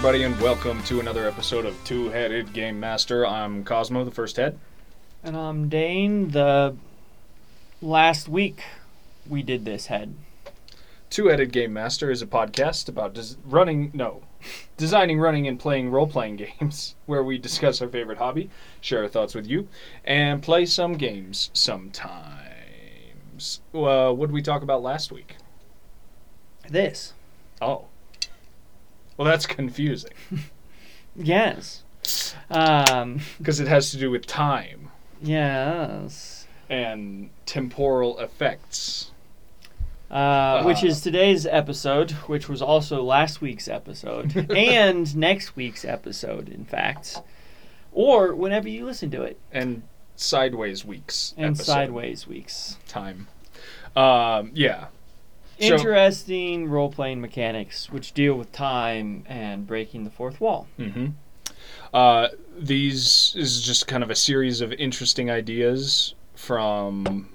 everybody, and welcome to another episode of Two-Headed Game Master. I'm Cosmo, the first head. And I'm Dane. The last week we did this head. Two-Headed Game Master is a podcast about designing, running, and playing role-playing games, where we discuss our favorite hobby, share our thoughts with you, and play some games sometimes. What did we talk about last week? This. Oh. Well, that's confusing. Yes. Because it has to do with time. Yes. And temporal effects. Which is today's episode, which was also last week's episode, and next week's episode, in fact. Or whenever you listen to it. And Sideways Weeks And episode. Sideways Weeks. Time. Yeah. Interesting role-playing mechanics which deal with time and breaking the fourth wall. Mm-hmm. These is just kind of a series of interesting ideas from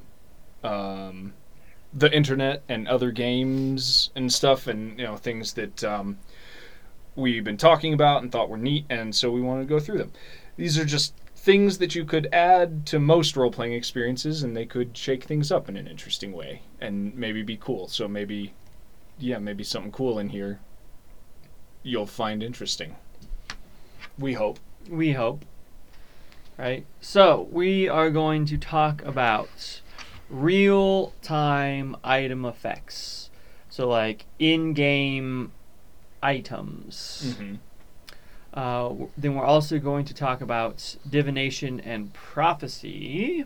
the internet and other games and stuff, and things that we've been talking about and thought were neat, and so we want to go through them. These are just things that you could add to most role-playing experiences, and they could shake things up in an interesting way and maybe be cool. So maybe something cool in here you'll find interesting. We hope. We hope. Right? So, we are going to talk about real-time item effects. So, like, in-game items. Mm-hmm. Then we're also going to talk about divination and prophecy,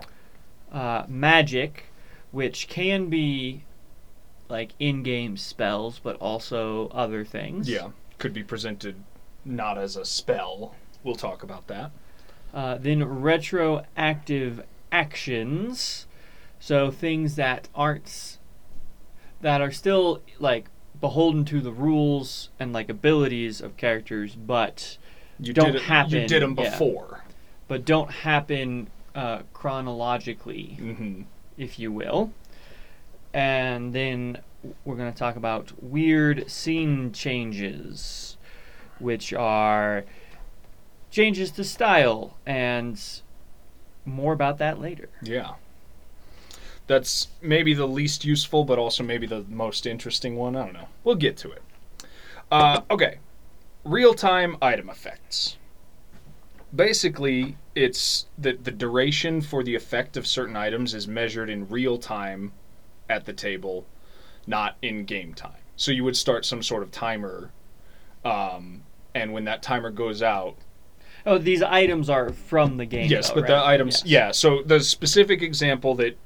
magic, which can be like in-game spells, but also other things. Yeah, could be presented not as a spell. We'll talk about that. Then retroactive actions, so things that are still like beholden to the rules and like abilities of characters, but You don't happen. You did them before. But don't happen chronologically, Mm-hmm. if you will. And then we're going to talk about weird scene changes, which are changes to style, and more about that later. Yeah. That's maybe the least useful, but also maybe the most interesting one. I don't know. We'll get to it. Okay. Real-time item effects. Basically, it's the duration for the effect of certain items is measured in real time at the table, not in game time. So you would start some sort of timer, and when that timer goes out... Oh, these items are from the game. Yes, though, but right? the items... Yes. Yeah, so the specific example that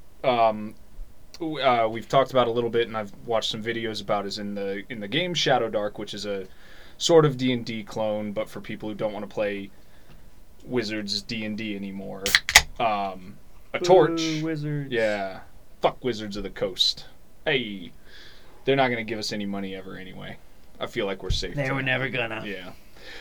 we've talked about a little bit, and I've watched some videos about, is in the game Shadow Dark, which is a sort of D&D clone, but for people who don't want to play Wizards D&D anymore. A torch. Ooh, wizards. Yeah. Fuck Wizards of the Coast. Hey. They're not going to give us any money ever anyway. I feel like we're safe. They were never gonna. Yeah.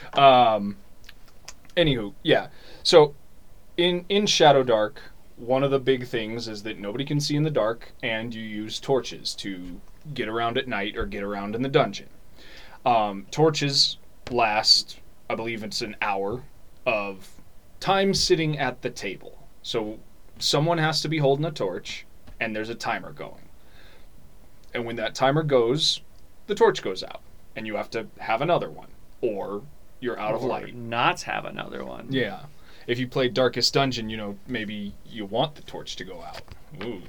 Anywho, yeah. So, in Shadow Dark, one of the big things is that nobody can see in the dark, and you use torches to get around at night or get around in the dungeon. Torches last, I believe it's an hour of time sitting at the table. So someone has to be holding a torch, and there's a timer going. And when that timer goes, the torch goes out, and you have to have another one, or you're out of light. Not have another one. Yeah. If you play Darkest Dungeon, maybe you want the torch to go out. Ooh.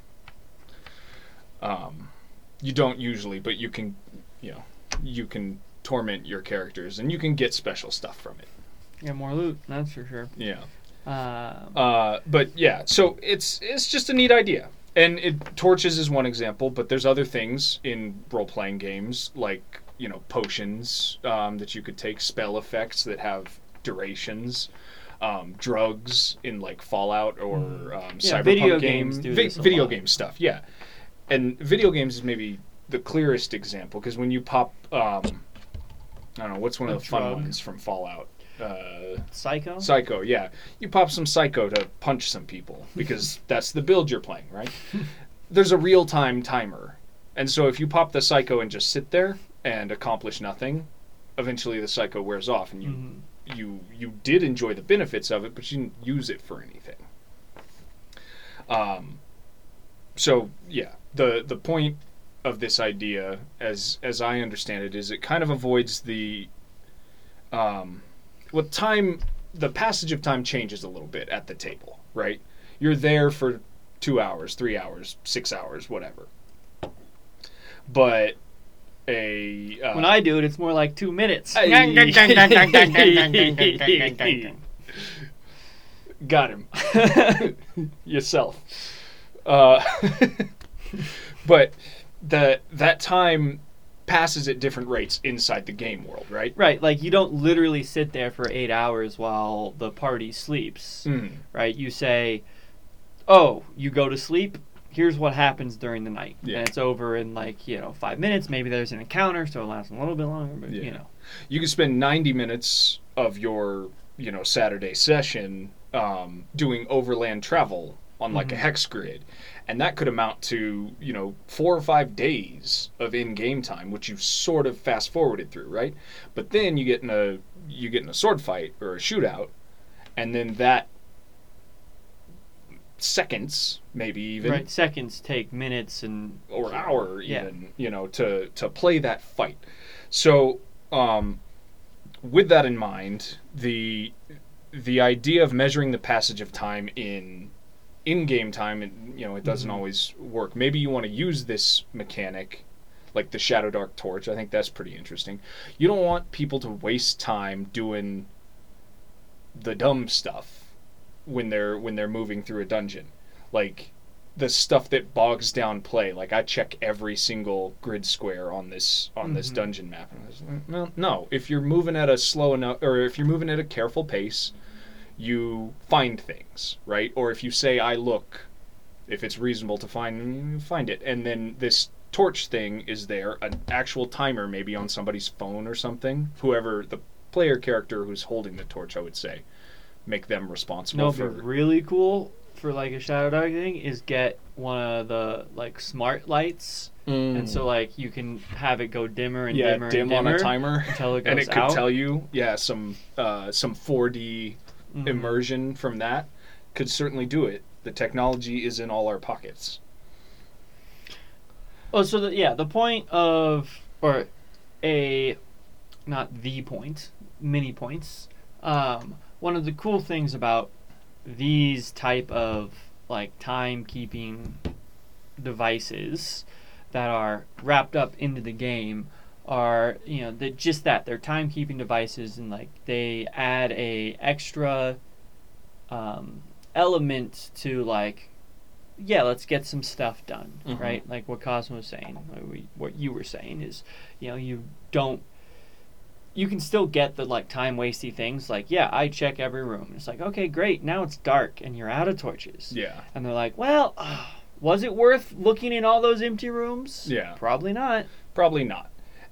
You don't usually, but you can, you can torment your characters, and you can get special stuff from it. Yeah, more loot, that's for sure. Yeah. Um, But yeah, so it's just a neat idea. And torches is one example, but there's other things in role-playing games, like, potions that you could take, spell effects that have durations, drugs in, like, Fallout or Cyberpunk video games. games do this a Video lot. game stuff, yeah. And video games is maybe the clearest example, because when you pop, I don't know, what's one of the fun drug. ones from Fallout? Psycho? Psycho, yeah. You pop some Psycho to punch some people, because that's the build you're playing, right? There's a real-time timer. And so if you pop the Psycho and just sit there and accomplish nothing, eventually the psycho wears off, and Mm-hmm. you did enjoy the benefits of it, but you didn't use it for anything. So yeah, the point of this idea, as I understand it, is it kind of avoids the time. The passage of time changes a little bit at the table, right? You're there for 2 hours, 3 hours, 6 hours, whatever. But when I do it, it's more like 2 minutes. Got him. Yourself. But that time passes at different rates inside the game world, right? Right, like you don't literally sit there for 8 hours while the party sleeps, right? You say, oh, you go to sleep, here's what happens during the night. Yeah. And it's over in 5 minutes. Maybe there's an encounter, so it lasts a little bit longer, but You can spend 90 minutes of your, Saturday session doing overland travel on like a hex grid. And that could amount to, 4 or 5 days of in-game time, which you've sort of fast-forwarded through, right? But then you get in a sword fight or a shootout, and then that seconds, maybe even, right, seconds take minutes or an hour even, to play that fight. So, with that in mind, the idea of measuring the passage of time in-game time, and it doesn't always work. Maybe you want to use this mechanic, like the Shadow Dark Torch. I think that's pretty interesting. You don't want people to waste time doing the dumb stuff when they're moving through a dungeon, like the stuff that bogs down play. Like I check every single grid square on this dungeon map. Well, no. If you're moving at a slow enough, or if you're moving at a careful pace, you find things, right? Or if you say, I look, if it's reasonable to find, you find it. And then this torch thing is there, an actual timer maybe on somebody's phone or something. Whoever, the player character who's holding the torch, I would say, make them responsible for... No, but really cool for like a Shadow Dark thing is get one of the smart lights. And so you can have it go dimmer and dimmer dim and dimmer on a timer until it goes and it could out. tell you some 4D immersion from that could certainly do it. The technology is in all our pockets. Oh, so the point of, or not the point, many points. One of the cool things about these type of timekeeping devices that are wrapped up into the game are they're timekeeping devices, and they add a extra element to let's get some stuff done, right? Like what Cosmo was saying, what you were saying is you can still get the time wasty things I check every room. It's okay, great, now it's dark and you're out of torches. Yeah. And they're well, was it worth looking in all those empty rooms? Yeah. Probably not. Probably not.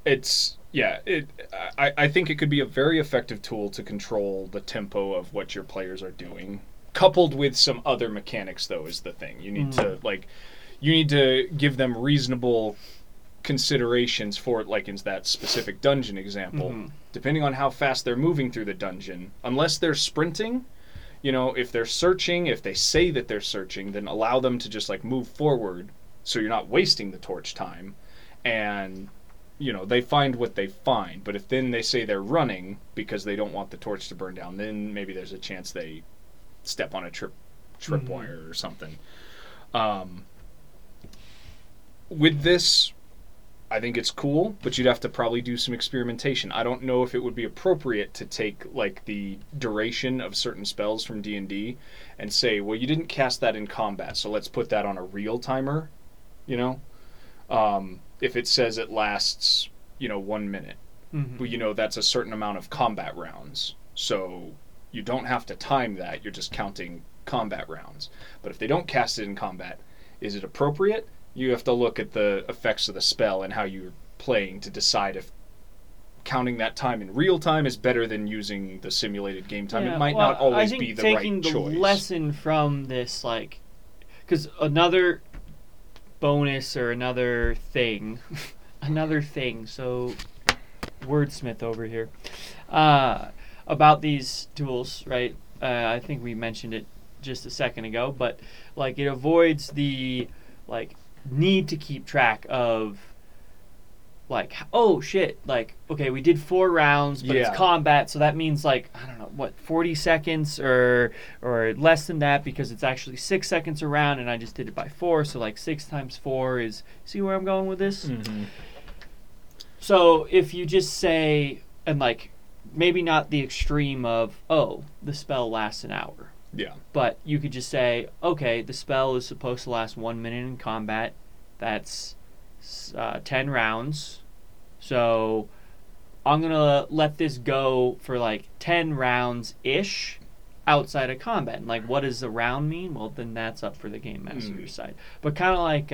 I think it could be a very effective tool to control the tempo of what your players are doing. Coupled with some other mechanics, though, is the thing. You need to give them reasonable considerations for it, like in that specific dungeon example. Depending on how fast they're moving through the dungeon, unless they're sprinting, if they're searching, if they say that they're searching, then allow them to just move forward so you're not wasting the torch time. And they find what they find. But if then they say they're running because they don't want the torch to burn down, then maybe there's a chance they step on a tripwire or something. With this, I think it's cool, but you'd have to probably do some experimentation. I don't know if it would be appropriate to take the duration of certain spells from D&D and say, well, you didn't cast that in combat, so let's put that on a real timer. If it says it lasts 1 minute, well, that's a certain amount of combat rounds, so you don't have to time that. You're just counting combat rounds. But if they don't cast it in combat, is it appropriate? You have to look at the effects of the spell and how you're playing to decide if counting that time in real time is better than using the simulated game time. It might not always be the right choice. I think taking the lesson from this, because another bonus or another thing, so wordsmith over here. About these tools, right? I think we mentioned it just a second ago, but like it avoids the like need to keep track of like, oh shit, like, okay, we did 4 rounds, but Yeah. it's combat, so that means like, I don't know, what, 40 seconds or less than that, because it's actually 6 seconds a round and I just did it by 4, so like 6 times 4 is, see where I'm going with this? Mm-hmm. So if you just say, and like, maybe not the extreme of, oh, the spell lasts an hour, Yeah. but you could just say, okay, the spell is supposed to last 1 minute in combat, that's 10 rounds, so I'm gonna let this go for like 10 rounds ish outside of combat. And like, what does a round mean? Well, then that's up for the game master to decide. But kind of like,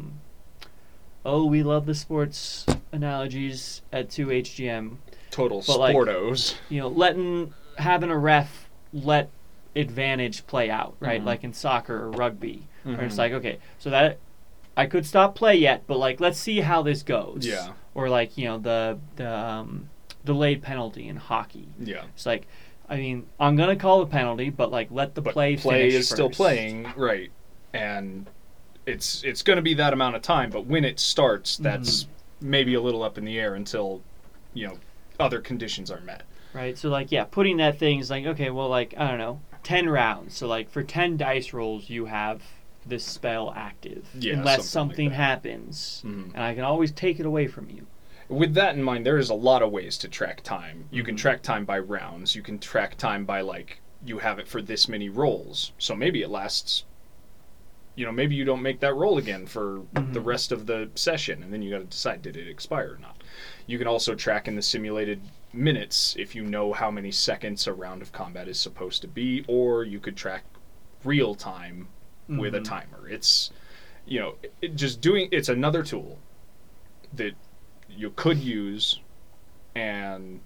we love the sports analogies at 2HGM. Total But, like, sportos. You know, having a ref let advantage play out, right? Mhm. Like in soccer or rugby, where it's Mhm. like, okay, so that I could stop play yet, but like let's see how this goes. Yeah. Or like, you know, the delayed penalty in hockey. Yeah. It's like, I mean, I'm gonna call the penalty, but like let the But play play finish is still first. playing, right? And it's going to be that amount of time, but when it starts, that's maybe a little up in the air until, you know, other conditions are met. Right. So like, yeah, putting that thing is like, okay, well, like, I don't know, 10 rounds. So like for 10 dice rolls, you have this spell active, Yeah, unless something something like that. happens, Mhm. and I can always take it away from you. With that in mind, there is a lot of ways to track time. You can Mhm. track time by rounds. You can track time by, like, you have it for this many rolls. So maybe it lasts, you know, maybe you don't make that roll again for the rest of the session, and then you got to decide, did it expire or not? You can also track in the simulated minutes if you know how many seconds a round of combat is supposed to be, or you could track real time with a timer. It's, you know, it's another tool that you could use, and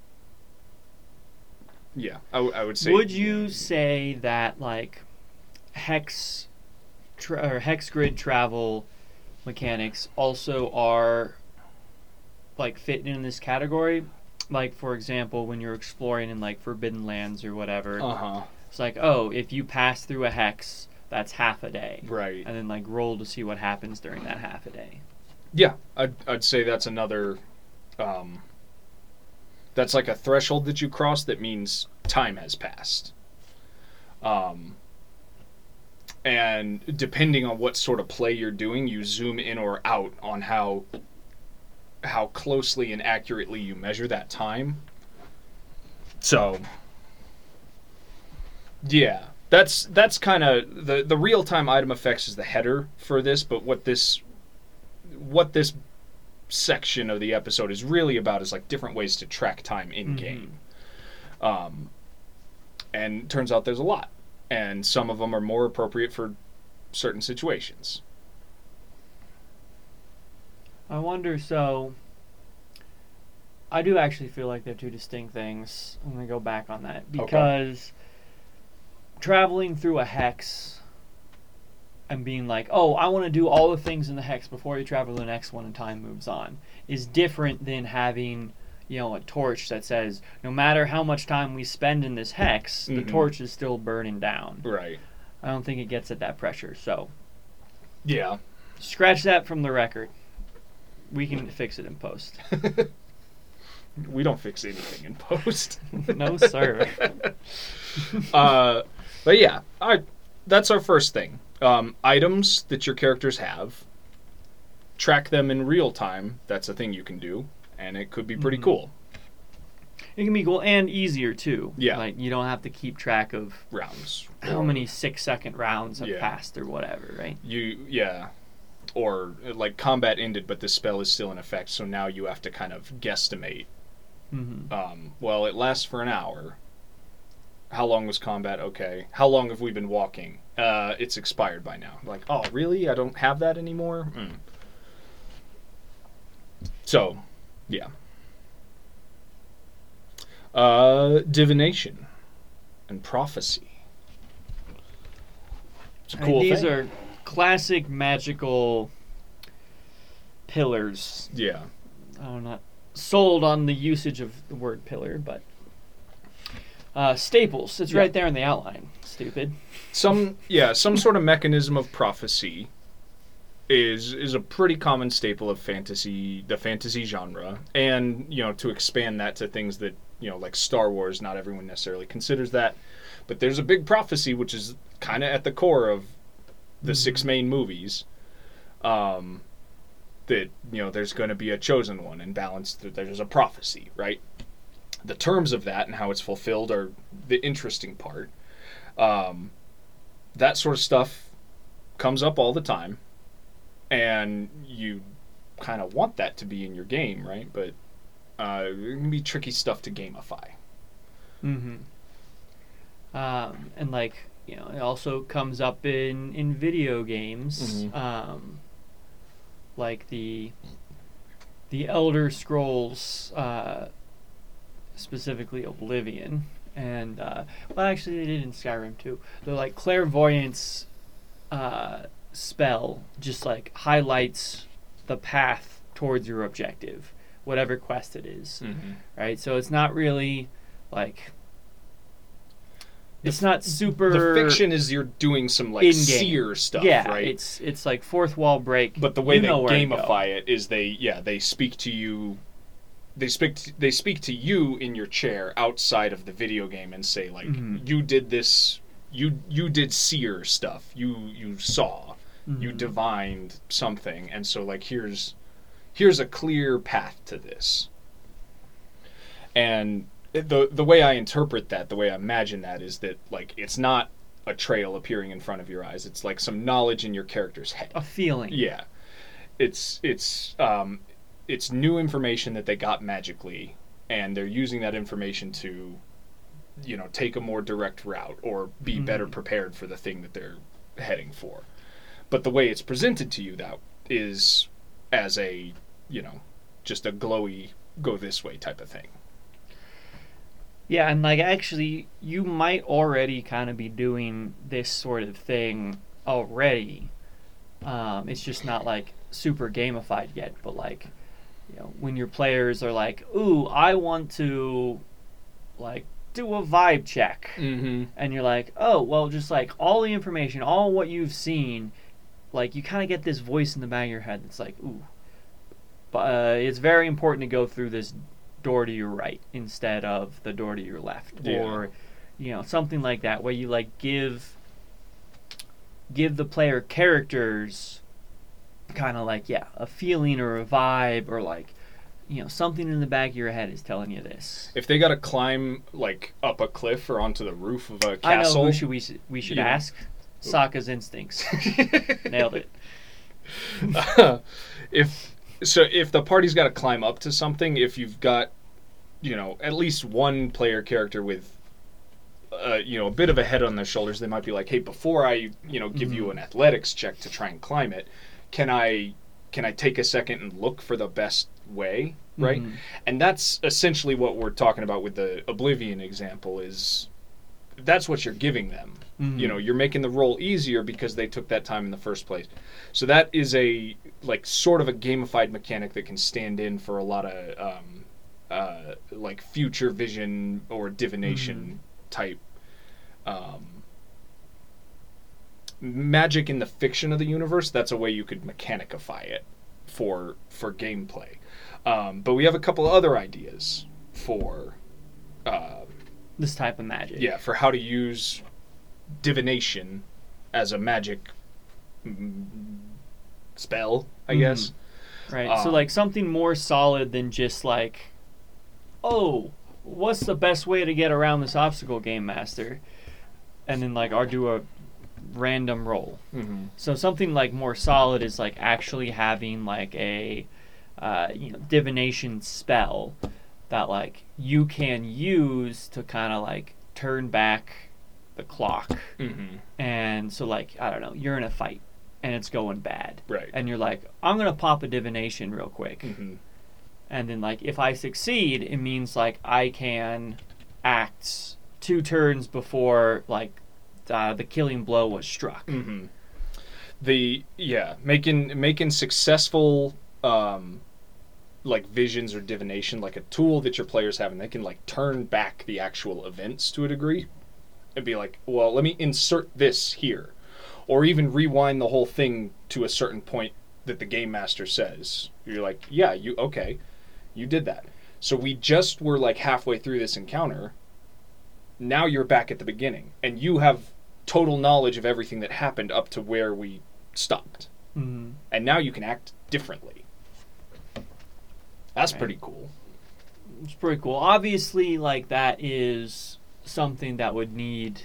yeah, I would say. Would you say that like hex grid travel mechanics also are like fit in this category? Like, for example, when you're exploring in like Forbidden Lands or whatever, Uh-huh. it's like, oh, if you pass through a hex, that's half a day. Right. And then like roll to see what happens during that half a day. Yeah, I'd say that's another. That's like a threshold that you cross that means time has passed. And depending on what sort of play you're doing, you zoom in or out on how closely and accurately you measure that time. So, yeah, that's kind of the real time item effects is the header for this, but what this section of the episode is really about is like different ways to track time in game. And turns out there's a lot, and some of them are more appropriate for certain situations. I wonder, so I do actually feel like they're two distinct things. I'm going to go back on that because traveling through a hex and being like, oh, I want to do all the things in the hex before you travel to the next one and time moves on is different than having, you know, a torch that says no matter how much time we spend in this hex, the torch is still burning down. Right. I don't think it gets at that pressure. So Yeah. scratch that from the record. We can fix it in post. We don't fix anything in post. No, sir. But yeah, that's our first thing. Items that your characters have, track them in real time. That's a thing you can do, and it could be pretty cool. It can be cool and easier too. Yeah. Like you don't have to keep track of Rounds. how many 6-second rounds have Yeah. passed or whatever, right? Or like combat ended, but the spell is still in effect, so now you have to kind of guesstimate. Well, it lasts for an hour. How long was combat? Okay. How long have we been walking? It's expired by now. Like, oh, really? I don't have that anymore? So, yeah. Divination and prophecy. It's a cool These thing. are classic magical pillars. Yeah. I don't know, sold on the usage of the word pillar, but staples. It's Yeah. right there in the outline. Stupid. Some sort of mechanism of prophecy is a pretty common staple of fantasy, the fantasy genre, and to expand that to things that like Star Wars, not everyone necessarily considers that, but there's a big prophecy which is kind of at the core of the 6 main movies. That there's going to be a chosen one, and balanced that there's a prophecy, right? The terms of that and how it's fulfilled are the interesting part. That sort of stuff comes up all the time, and you kind of want that to be in your game, right? But it can be tricky stuff to gamify. Mm-hmm. And it also comes up in video games. Mm-hmm. Like the Elder Scrolls, specifically Oblivion, and actually they did in Skyrim too. The clairvoyance spell just highlights the path towards your objective, whatever quest it is. Mm-hmm. Right? So it's not really it's not super. The fiction is you're doing some in-game seer stuff, yeah, right? It's like fourth wall break. But the way they where to go. gamify it is they speak to you. They speak to you in your chair outside of the video game and say you did this, you did seer stuff. You saw, you divined something, and so here's a clear path to this. And the way I interpret that, the way I imagine that, is that it's not a trail appearing in front of your eyes. It's some knowledge in your character's head. A feeling. Yeah, it's new information that they got magically, and they're using that information to, take a more direct route or be better prepared for the thing that they're heading for. But the way it's presented to you, that is as a, just a glowy go this way type of thing. Yeah, and actually, you might already kind of be doing this sort of thing already. It's just not super gamified yet, but when your players are ooh, I want to do a vibe check, and you're oh, well, just all the information, all what you've seen, you kind of get this voice in the back of your head that's ooh, but it's very important to go through this door to your right instead of the door to your left, or something like that, where you give the player characters kind of a feeling or a vibe, or something in the back of your head is telling you this. If they got to climb up a cliff or onto the roof of a castle, I know who we should ask. Sokka's instincts. Nailed it. If the party's got to climb up to something, if you've got at least one player character with a bit of a head on their shoulders, they might be hey, before I give you an athletics check to try and climb it, can I take a second and look for the best way, right? And that's essentially what we're talking about with the Oblivion example. Is that's what you're giving them. You're making the roll easier because they took that time in the first place. So that is a sort of a gamified mechanic that can stand in for a lot of future vision or divination type magic in the fiction of the universe. That's a way you could mechanicify it for gameplay. But we have a couple other ideas for this type of magic. Yeah, for how to use divination as a magic spell, I guess. Right. So something more solid than just oh, what's the best way to get around this obstacle, Game Master? And then or do a random roll. So something more solid is actually having a divination spell that you can use to kind of turn back the clock. And so I don't know, you're in a fight and it's going bad, right? And you're I'm gonna pop a divination real quick, and then if I succeed, it means I can act 2 turns before the killing blow was struck. Making successful like visions or divination, like a tool that your players have, and they can like turn back the actual events to a degree and be like, well, let me insert this here, or even rewind the whole thing to a certain point that the game master says. You're like, yeah, you did that. So we just were like halfway through this encounter. Now you're back at the beginning, and you have total knowledge of everything that happened up to where we stopped. Mm-hmm. And now you can act differently. That's Right. pretty cool. It's pretty cool. Obviously, like, that is something that would need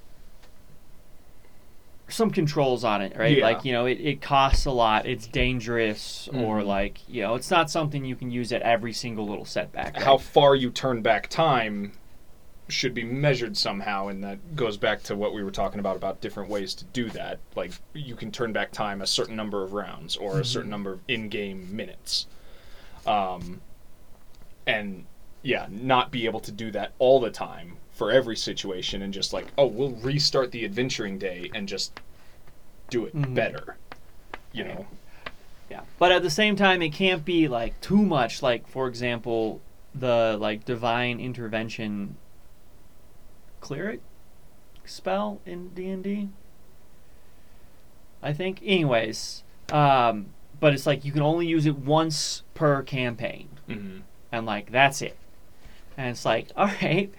some controls on it, right? Yeah. Like, it costs a lot. It's dangerous, or Mhm. like, it's not something you can use at every single little setback. Right? How far you turn back time should be measured somehow, and that goes back to what we were talking about different ways to do that. Like, you can turn back time a certain number of rounds or a certain number of in-game minutes. And yeah, not be able to do that all the time for every situation, and just like, oh, we'll restart the adventuring day and just do it Mhm. better. You know? Yeah. But at the same time, it can't be like too much. Like, for example, the like divine intervention cleric spell in D&D, I think. Anyways, but it's like you can only use it once per campaign, Mm-hmm. and like that's it. And it's like, all right,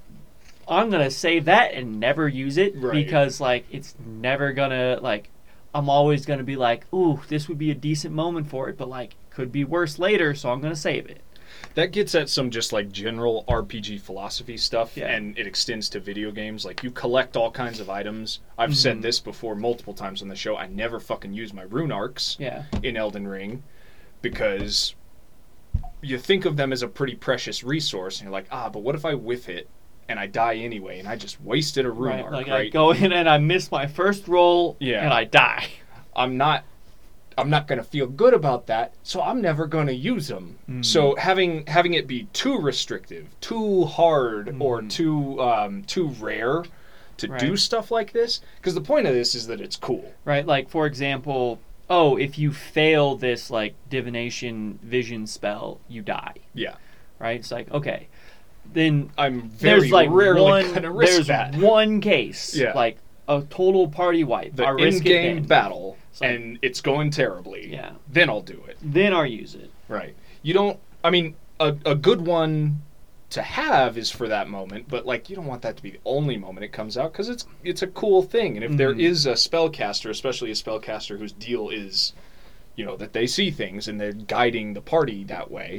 I'm gonna save that and never use it, Right. because like it's never gonna, like, I'm always gonna be like, ooh, this would be a decent moment for it, but like could be worse later, so I'm gonna save it. That gets at some just like general RPG philosophy stuff, Yeah. and it extends to video games. Like, you collect all kinds of items. I've said this before multiple times on the show. I never fucking use my rune arcs Yeah. in Elden Ring, because you think of them as a pretty precious resource, and you're like, but what if I whiff it and I die anyway, and I just wasted a rune Right. arc, Like, right? I go in and I miss my first roll, Yeah. and I die. I'm not going to feel good about that, so I'm never going to use them. So having it be too restrictive, too hard, or too rare to do Right. stuff like this, because the point of this is that it's cool. Right? Like, for example, if you fail this like divination vision spell, you die. Yeah. Right? It's like, okay, then I'm very there's like rarely going to risk there's that. one case, Yeah. like a total party wipe. The I risk it in-game then. battle, like- and it's going terribly. Yeah. Then I'll do it. Then I'll use it. Right. You don't, I mean, a good one to have is for that moment, but like, you don't want that to be the only moment it comes out, because it's a cool thing. And if there is a spellcaster, especially a spellcaster whose deal is, that they see things and they're guiding the party that way,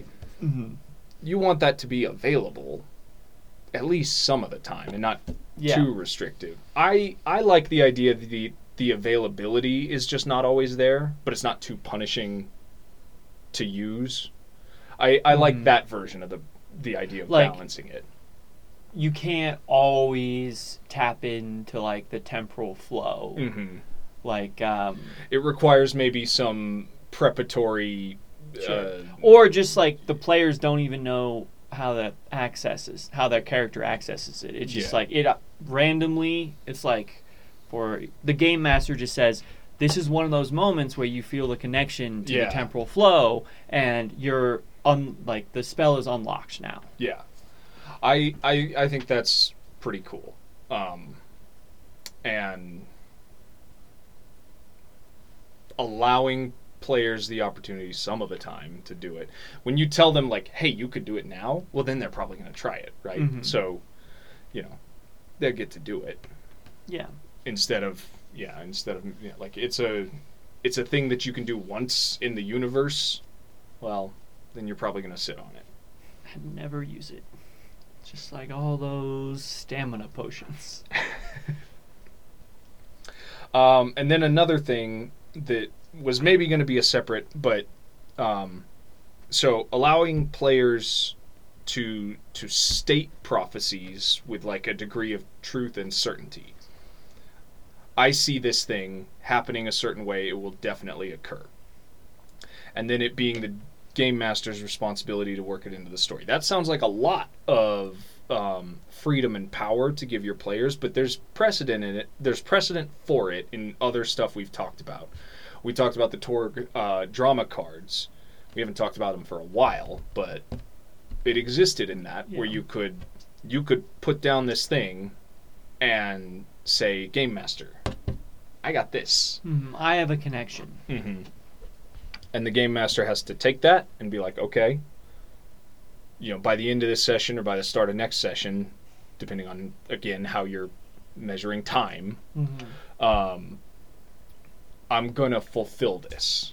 you want that to be available at least some of the time, and not Yeah. too restrictive. I like the idea that the availability is just not always there, but it's not too punishing to use. I like that version of the idea of Like- balancing it. You can't always tap into like the temporal flow. Hmm. Like, It requires maybe some preparatory. or just like the players don't even know how their character accesses it. It's just Yeah. like it randomly. It's like, for the game master just says, this is one of those moments where you feel the connection to Yeah. the temporal flow, and you're like the spell is unlocked now. Yeah, I think that's pretty cool, and allowing players the opportunity some of the time to do it. When you tell them like, hey, you could do it now, well, then they're probably going to try it, right? So, they'll get to do it Yeah. instead of like, it's a thing that you can do once in the universe. Well, then you're probably going to sit on it. I'd never use it. Just like all those stamina potions. And then another thing that was maybe going to be a separate, but so allowing players to state prophecies with like a degree of truth and certainty. I see this thing happening a certain way, it will definitely occur. And then it being the game master's responsibility to work it into the story. That sounds like a lot of freedom and power to give your players, but there's precedent in it. There's precedent for it in other stuff we've talked about. We talked about the Torg drama cards, We haven't talked about them for a while, but it existed in that where Yeah. you could put down this thing and say, Game Master, I got this. I have a connection. Mm-hmm. And the Game Master has to take that and be like, okay, by the end of this session or by the start of next session, depending on, again, how you're measuring time, I'm going to fulfill this.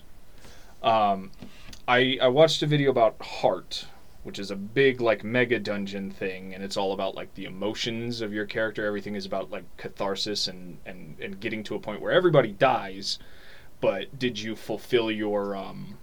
I watched a video about Heart, which is a big, like, mega dungeon thing, and it's all about, like, the emotions of your character. Everything is about, like, catharsis and getting to a point where everybody dies, but did you fulfill your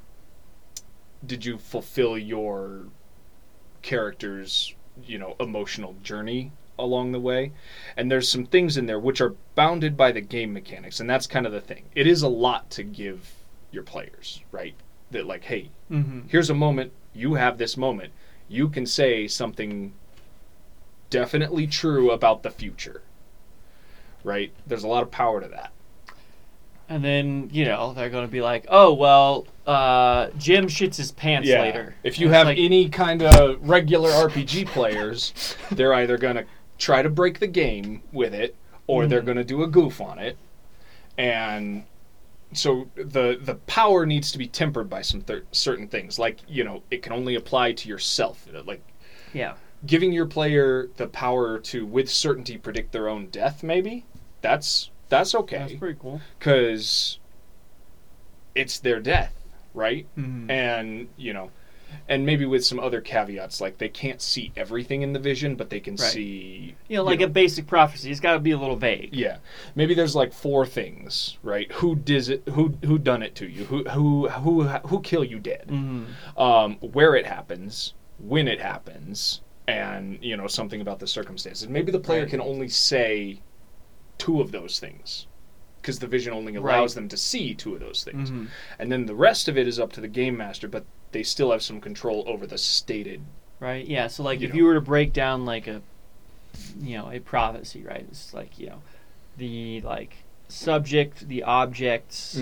character's, emotional journey along the way? And there's some things in there which are bounded by the game mechanics, and that's kind of the thing. It is a lot to give your players, right? That, like, hey, here's a moment, you have this moment, you can say something definitely true about the future, right? There's a lot of power to that. And then, they're going to be like, oh, well, Jim shits his pants later. If you have any kind of regular RPG players, they're either going to try to break the game with it, or they're going to do a goof on it. And so the power needs to be tempered by some certain things. Like, it can only apply to yourself. Like, giving your player the power to, with certainty, predict their own death, maybe, that's okay. That's pretty cool. Because it's their death, right? And, and maybe with some other caveats, like they can't see everything in the vision, but they can see... a basic prophecy. It's got to be a little vague. Yeah. Maybe there's like 4 things, right? Who did it? Who done it to you? Who kill you dead? Where it happens, when it happens, and, something about the circumstances. Maybe the player can only say 2 of those things, because the vision only allows them to see 2 of those things. And then the rest of it is up to the Game Master, but they still have some control over the stated... Right, yeah, so like if you were to break down like a prophecy, right, it's like, the like subject, the objects,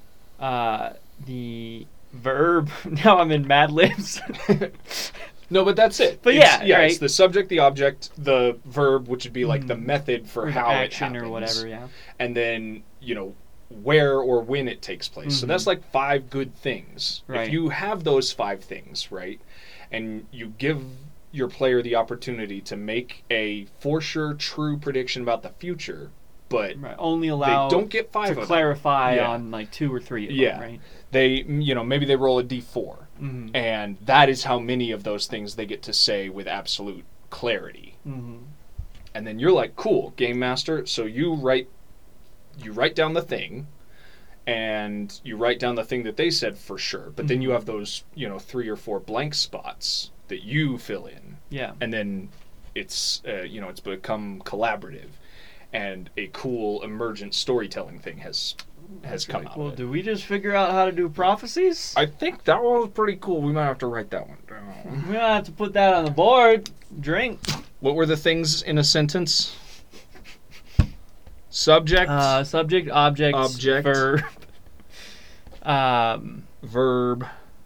the verb, now I'm in Mad Libs. No, but that's it. But it's the subject, the object, the verb, which would be like the method for how it happens, or whatever, and then where or when it takes place. So that's like 5 good things. Right. If you have those 5 things, right, and you give your player the opportunity to make a for sure true prediction about the future, but only allow they don't get 5 to of clarify them. on like 2 or 3 of them, right? They maybe they roll a d4, and that is how many of those things they get to say with absolute clarity. And then you're like, cool, Game Master, so you write down the thing, and you write down the thing that they said for sure, but then you have those 3 or 4 blank spots that you fill in, and then it's it's become collaborative, and a cool emergent storytelling thing has come out of it. Do we just figure out how to do prophecies? I think that one was pretty cool. We might have to write that one down. We might have to put that on the board. Drink. What were the things in a sentence? Subject. Subject, object, verb. Verb.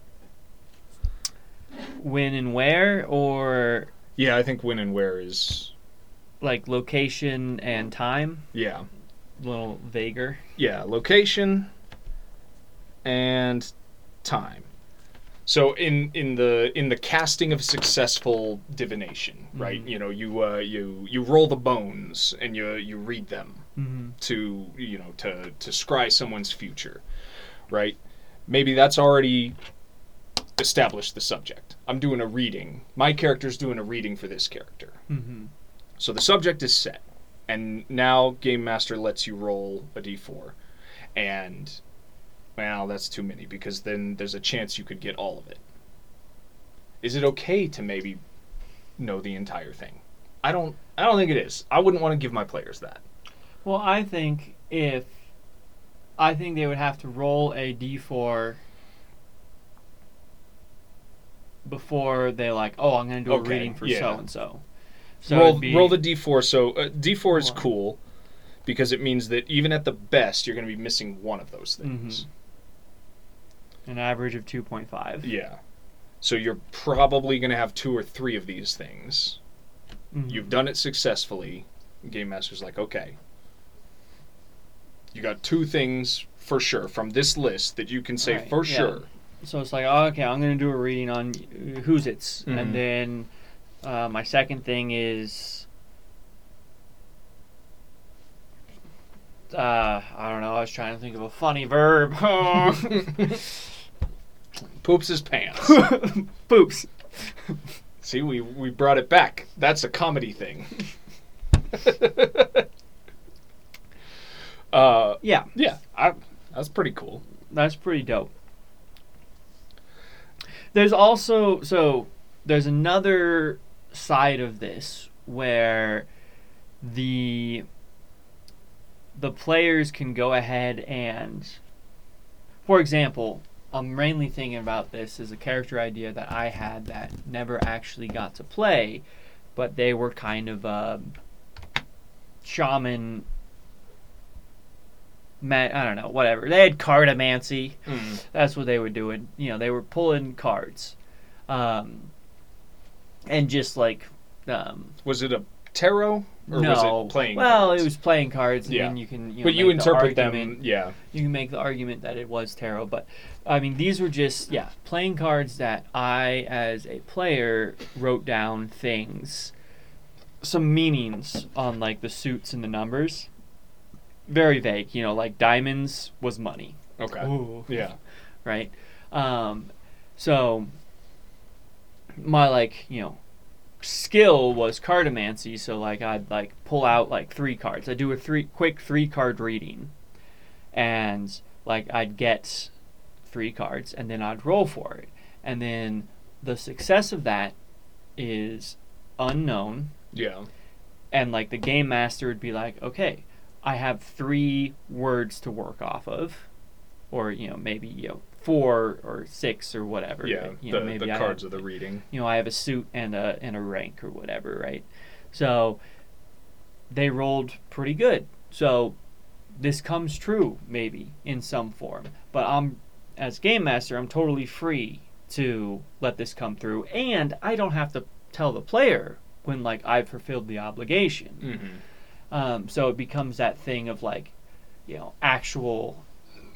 When and where, or... Yeah, I think when and where is... Like location and time? Yeah. A little vaguer. Yeah, location and time. So in the casting of successful divination, right? You roll the bones and you read them to to scry someone's future, right? Maybe that's already established the subject. I'm doing a reading. My character's doing a reading for this character. So the subject is set, and now Game Master lets you roll a d4, and well, that's too many, because then there's a chance you could get all of it. Is it okay to maybe know the entire thing? I don't think it is. I wouldn't want to give my players that. Well, I think they would have to roll a d4 before they like, oh, I'm going to do a reading for so and so. So roll the d4. So d4 is cool because it means that even at the best, you're going to be missing one of those things. An average of 2.5. Yeah. So you're probably going to have 2 or 3 of these things. Mhm. You've done it successfully. Game Master's like, okay. You got 2 things for sure from this list that you can say Right, for yeah. sure. So it's like, oh, okay, I'm going to do a reading on Who's It's. Mhm. And then my second thing is, I don't know, I was trying to think of a funny verb. Poops his pants. Poops. See, we brought it back. That's a comedy thing. Yeah, Yeah, that's pretty cool. that's pretty dope. There's also, so there's another side of this where the players can go ahead and, for example, I'm mainly thinking about this as a character idea that I had that never actually got to play, but they were kind of a shaman. I don't know, whatever. They had cartomancy. That's what they were doing. You know, they were pulling cards, and just like, Was it a tarot or no, was it playing? well, cards? it was playing cards, and Yeah. then you can, But you make the interpret argument. them, yeah. You can make the argument that it was tarot, but I mean, these were just playing cards that I, as a player, wrote down things, some meanings on like the suits and the numbers. Very vague, like diamonds was money. Okay. Ooh. Yeah. Right? So my skill was cartomancy, so like I'd like pull out like 3 cards. I'd do a quick 3-card reading, and like I'd get 3 cards and then I'd roll for it. And then the success of that is unknown, Yeah. and like the game master would be like, okay, I have 3 words to work off of, or maybe 4 or 6 or whatever. Yeah. right? The Maybe I cards have, of the reading. I have a suit and a rank or whatever, right? So they rolled pretty good. So this comes true maybe in some form, but as game master, I'm totally free to let this come through, and I don't have to tell the player when like I've fulfilled the obligation. Mm-hmm. So it becomes that thing of like, actual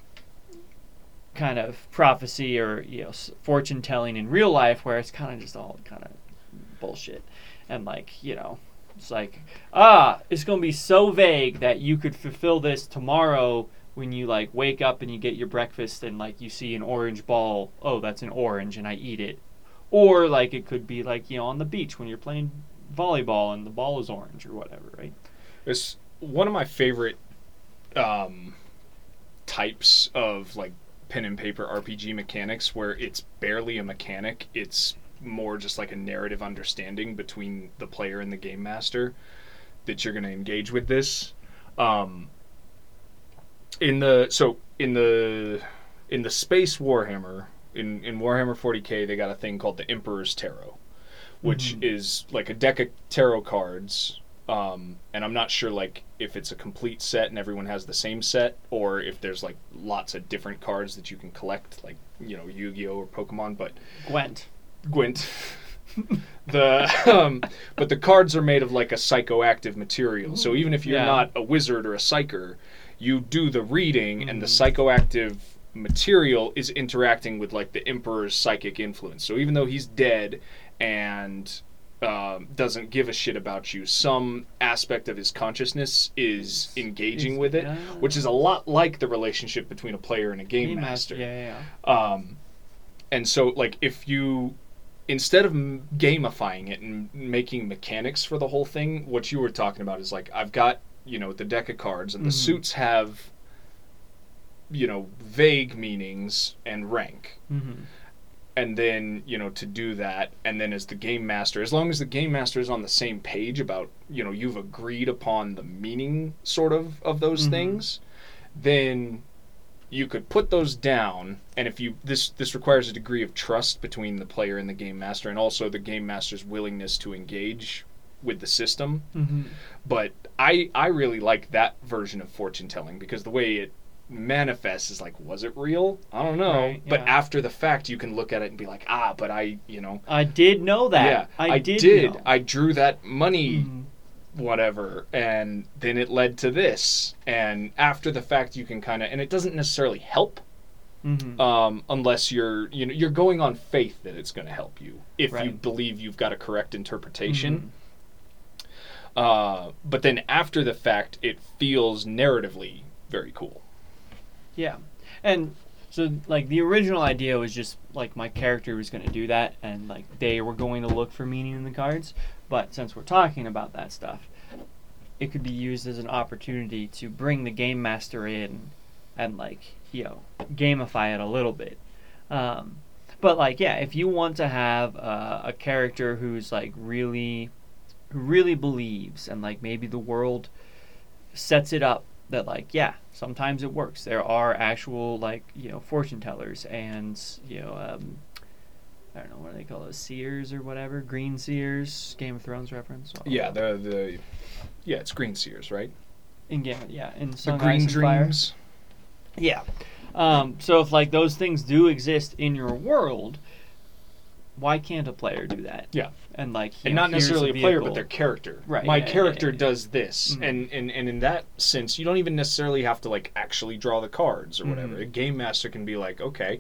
kind of prophecy or fortune telling in real life, where it's kind of just all kind of bullshit, and like it's like, it's gonna be so vague that you could fulfill this tomorrow when you like wake up and you get your breakfast and like you see an orange ball. Oh, that's an orange, and I eat it. Or like it could be like on the beach when you're playing volleyball and the ball is orange or whatever, right? It's one of my favorite types of like pen and paper RPG mechanics, where it's barely a mechanic. It's more just like a narrative understanding between the player and the game master that you're going to engage with this. In the space Warhammer, in Warhammer 40K, they got a thing called the Emperor's Tarot, which is like a deck of tarot cards. And I'm not sure like if it's a complete set and everyone has the same set, or if there's like lots of different cards that you can collect, like Yu-Gi-Oh or Pokemon. But Gwent. But the cards are made of like a psychoactive material. So even if you're not a wizard or a psyker, you do the reading, and the psychoactive material is interacting with like the Emperor's psychic influence. So even though he's dead and doesn't give a shit about you, some aspect of his consciousness is engaging with it, which is a lot like the relationship between a player and a game master. And so like if you, instead of gamifying it and making mechanics for the whole thing, what you were talking about is like, I've got the deck of cards, and the suits have vague meanings and rank. And then, to do that, and then as the game master, as long as the game master is on the same page about, you've agreed upon the meaning, sort of those things, then you could put those down, and if this requires a degree of trust between the player and the game master, and also the game master's willingness to engage with the system. But I really like that version of fortune telling, because the way manifests is like, was it real? I don't know. Right, But yeah. after the fact, you can look at it and be like, but I did know that. yeah, I did. know. I drew that money, Mhm. whatever, and then it led to this. And after the fact, you can kind of, and it doesn't necessarily help, Mhm. unless you're going on faith that it's going to help you if you Right. believe you've got a correct interpretation. Mhm. But then after the fact, it feels narratively very cool. Yeah. And so, like, the original idea was just, like, my character was going to do that, and, like, they were going to look for meaning in the cards. But since we're talking about that stuff, it could be used as an opportunity to bring the game master in and, like, gamify it a little bit. But, like, yeah, if you want to have a character who's, like, who really believes, and, like, maybe the world sets it up that, like, yeah, sometimes it works. There are actual, like, fortune tellers and, I don't know, what do they call those, seers or whatever, green seers, Game of Thrones reference. Yeah, it's Green Seers, right? In Game, in The Sun, Green Ice, and Fire. Dreams. Yeah. So if, like, those things do exist in your world, why can't a player do that? Yeah. And, like, And not here's necessarily a player, vehicle. but their character. Right, My yeah, character yeah. does this, Mhm. and in that sense, you don't even necessarily have to like actually draw the cards or whatever. Mhm. A game master can be like, okay,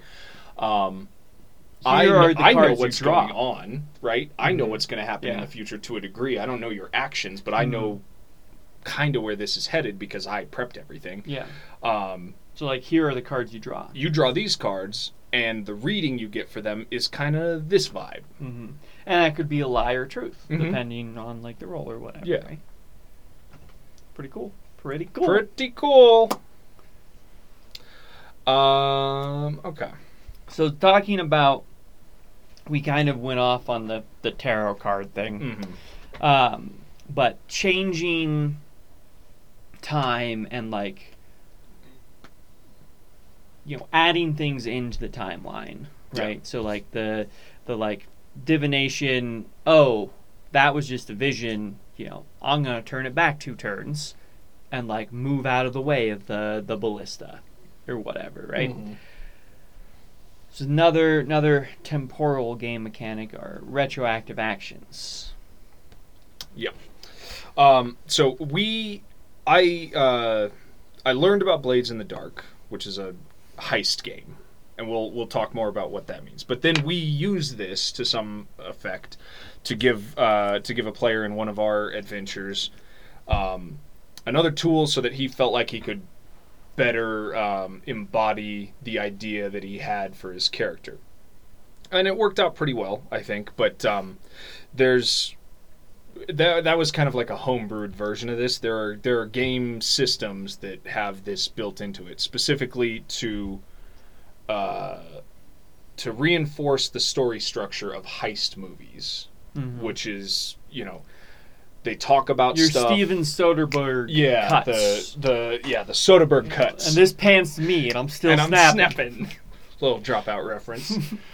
Here are the I know cards you what's draw. going on, right? I know Mhm. what's going to happen in Yeah. the future to a degree. I don't know your actions, but I know kind of where this is headed because I prepped everything. Yeah. Um, So, like, here are the cards you draw. you draw these cards, and the reading you get for them is kind of this vibe. Mm-hmm. And that could be a lie or truth, Mhm. depending on, like, the roll or whatever. Yeah. Right? Pretty cool. Pretty cool. Pretty cool. Okay. So, talking about, we kind of went off on the tarot card thing. Mm-hmm. But changing time and, like, adding things into the timeline, right? Yeah. So, like, the like divination, oh, that was just a vision, I'm gonna turn it back 2 turns and, like, move out of the way of the ballista or whatever, right? Mm-hmm. So another temporal game mechanic are retroactive actions. Yeah. So I learned about Blades in the Dark, which is a heist game, and we'll talk more about what that means. But then we use this to some effect to give a player in one of our adventures another tool so that he felt like he could better embody the idea that he had for his character, and it worked out pretty well, I think. But there's that was kind of like a homebrewed version of this. There are game systems that have this built into it, specifically to reinforce the story structure of heist movies, Mm-hmm. which is, they talk about Your stuff. Steven Soderbergh Yeah, cuts. the Soderbergh cuts. And this pans to me, and I'm still and I'm snapping. snapping. Little dropout reference.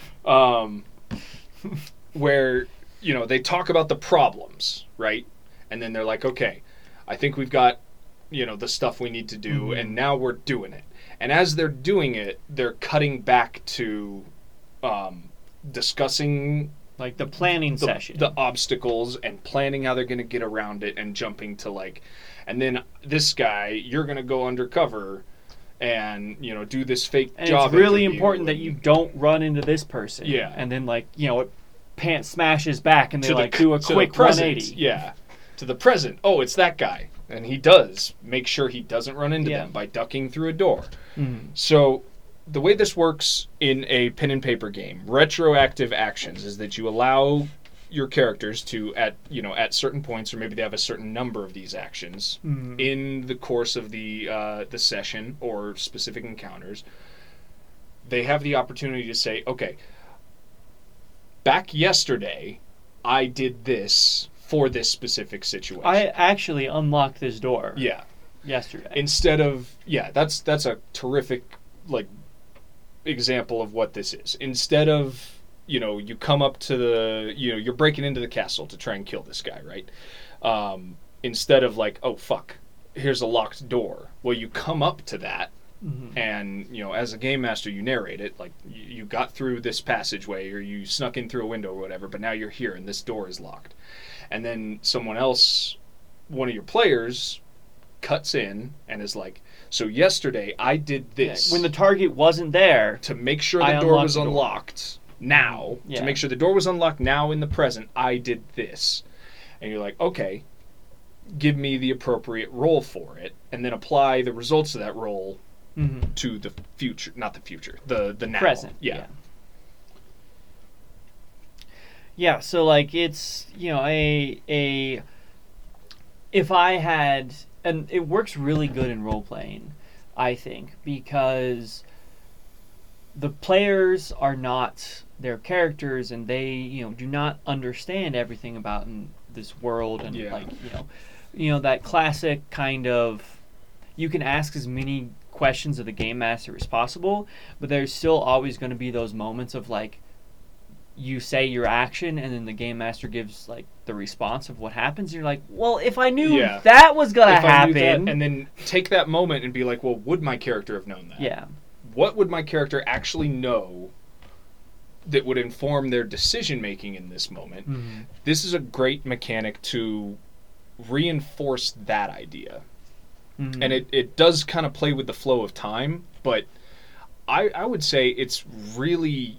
Where, they talk about the problems, right? And then they're like, okay, I think we've got, the stuff we need to do, Mhm. and now we're doing it. And as they're doing it, they're cutting back to discussing Like the planning session. the obstacles and planning how they're going to get around it, and jumping to, like, and then this guy, you're going to go undercover and, do this fake and job it's really interview important that and- you don't run into this person. Yeah. And then, like, it smashes back, and they, to like, the, do a to quick the present. 180. Yeah. To the present. Oh, it's that guy. And he does make sure he doesn't run into Yeah. them by ducking through a door. Mhm. So the way this works in a pen and paper game, retroactive actions, is that you allow your characters to, at certain points, or maybe they have a certain number of these actions Mhm. in the course of the session or specific encounters, they have the opportunity to say, okay, back yesterday, I did this for this specific situation. I actually unlocked this door yeah. yesterday. Instead of that's a terrific example of what this is. Instead of you come up to the you're breaking into the castle to try and kill this guy, right? Instead of like, oh fuck, here's a locked door. Well, you come up to that Mhm. And, as a game master, you narrate it. Like, you got through this passageway or you snuck in through a window or whatever, but now you're here and this door is locked. And then someone else, one of your players, cuts in and is like, so yesterday I did this. When the target wasn't there, to make sure I the door unlocked was the door. unlocked now, Yeah. to make sure the door was unlocked now in the present, I did this. And you're like, okay, give me the appropriate roll for it, and then apply the results of that roll Mhm. to the future, not the future, the now. present. Yeah. Yeah, so like it's a if I had, and it works really good in role playing, I think, because the players are not their characters and they do not understand everything about in this world, and Yeah. like that classic kind of, you can ask as many questions of the game master as possible, but there's still always going to be those moments of like, you say your action and then the game master gives like the response of what happens, and you're like, well, if I knew Yeah. that was gonna If I knew happen. that, and then take that moment and be like, well, would my character have known that? Yeah. What would my character actually know that would inform their decision making in this moment? Mm-hmm. This is a great mechanic to reinforce that idea. Mm-hmm. And it does kind of play with the flow of time, but I would say it's really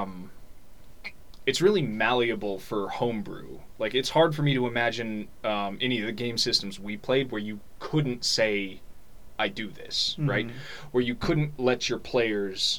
malleable for homebrew. Like, it's hard for me to imagine any of the game systems we played where you couldn't say, I do this, right? Where you couldn't let your players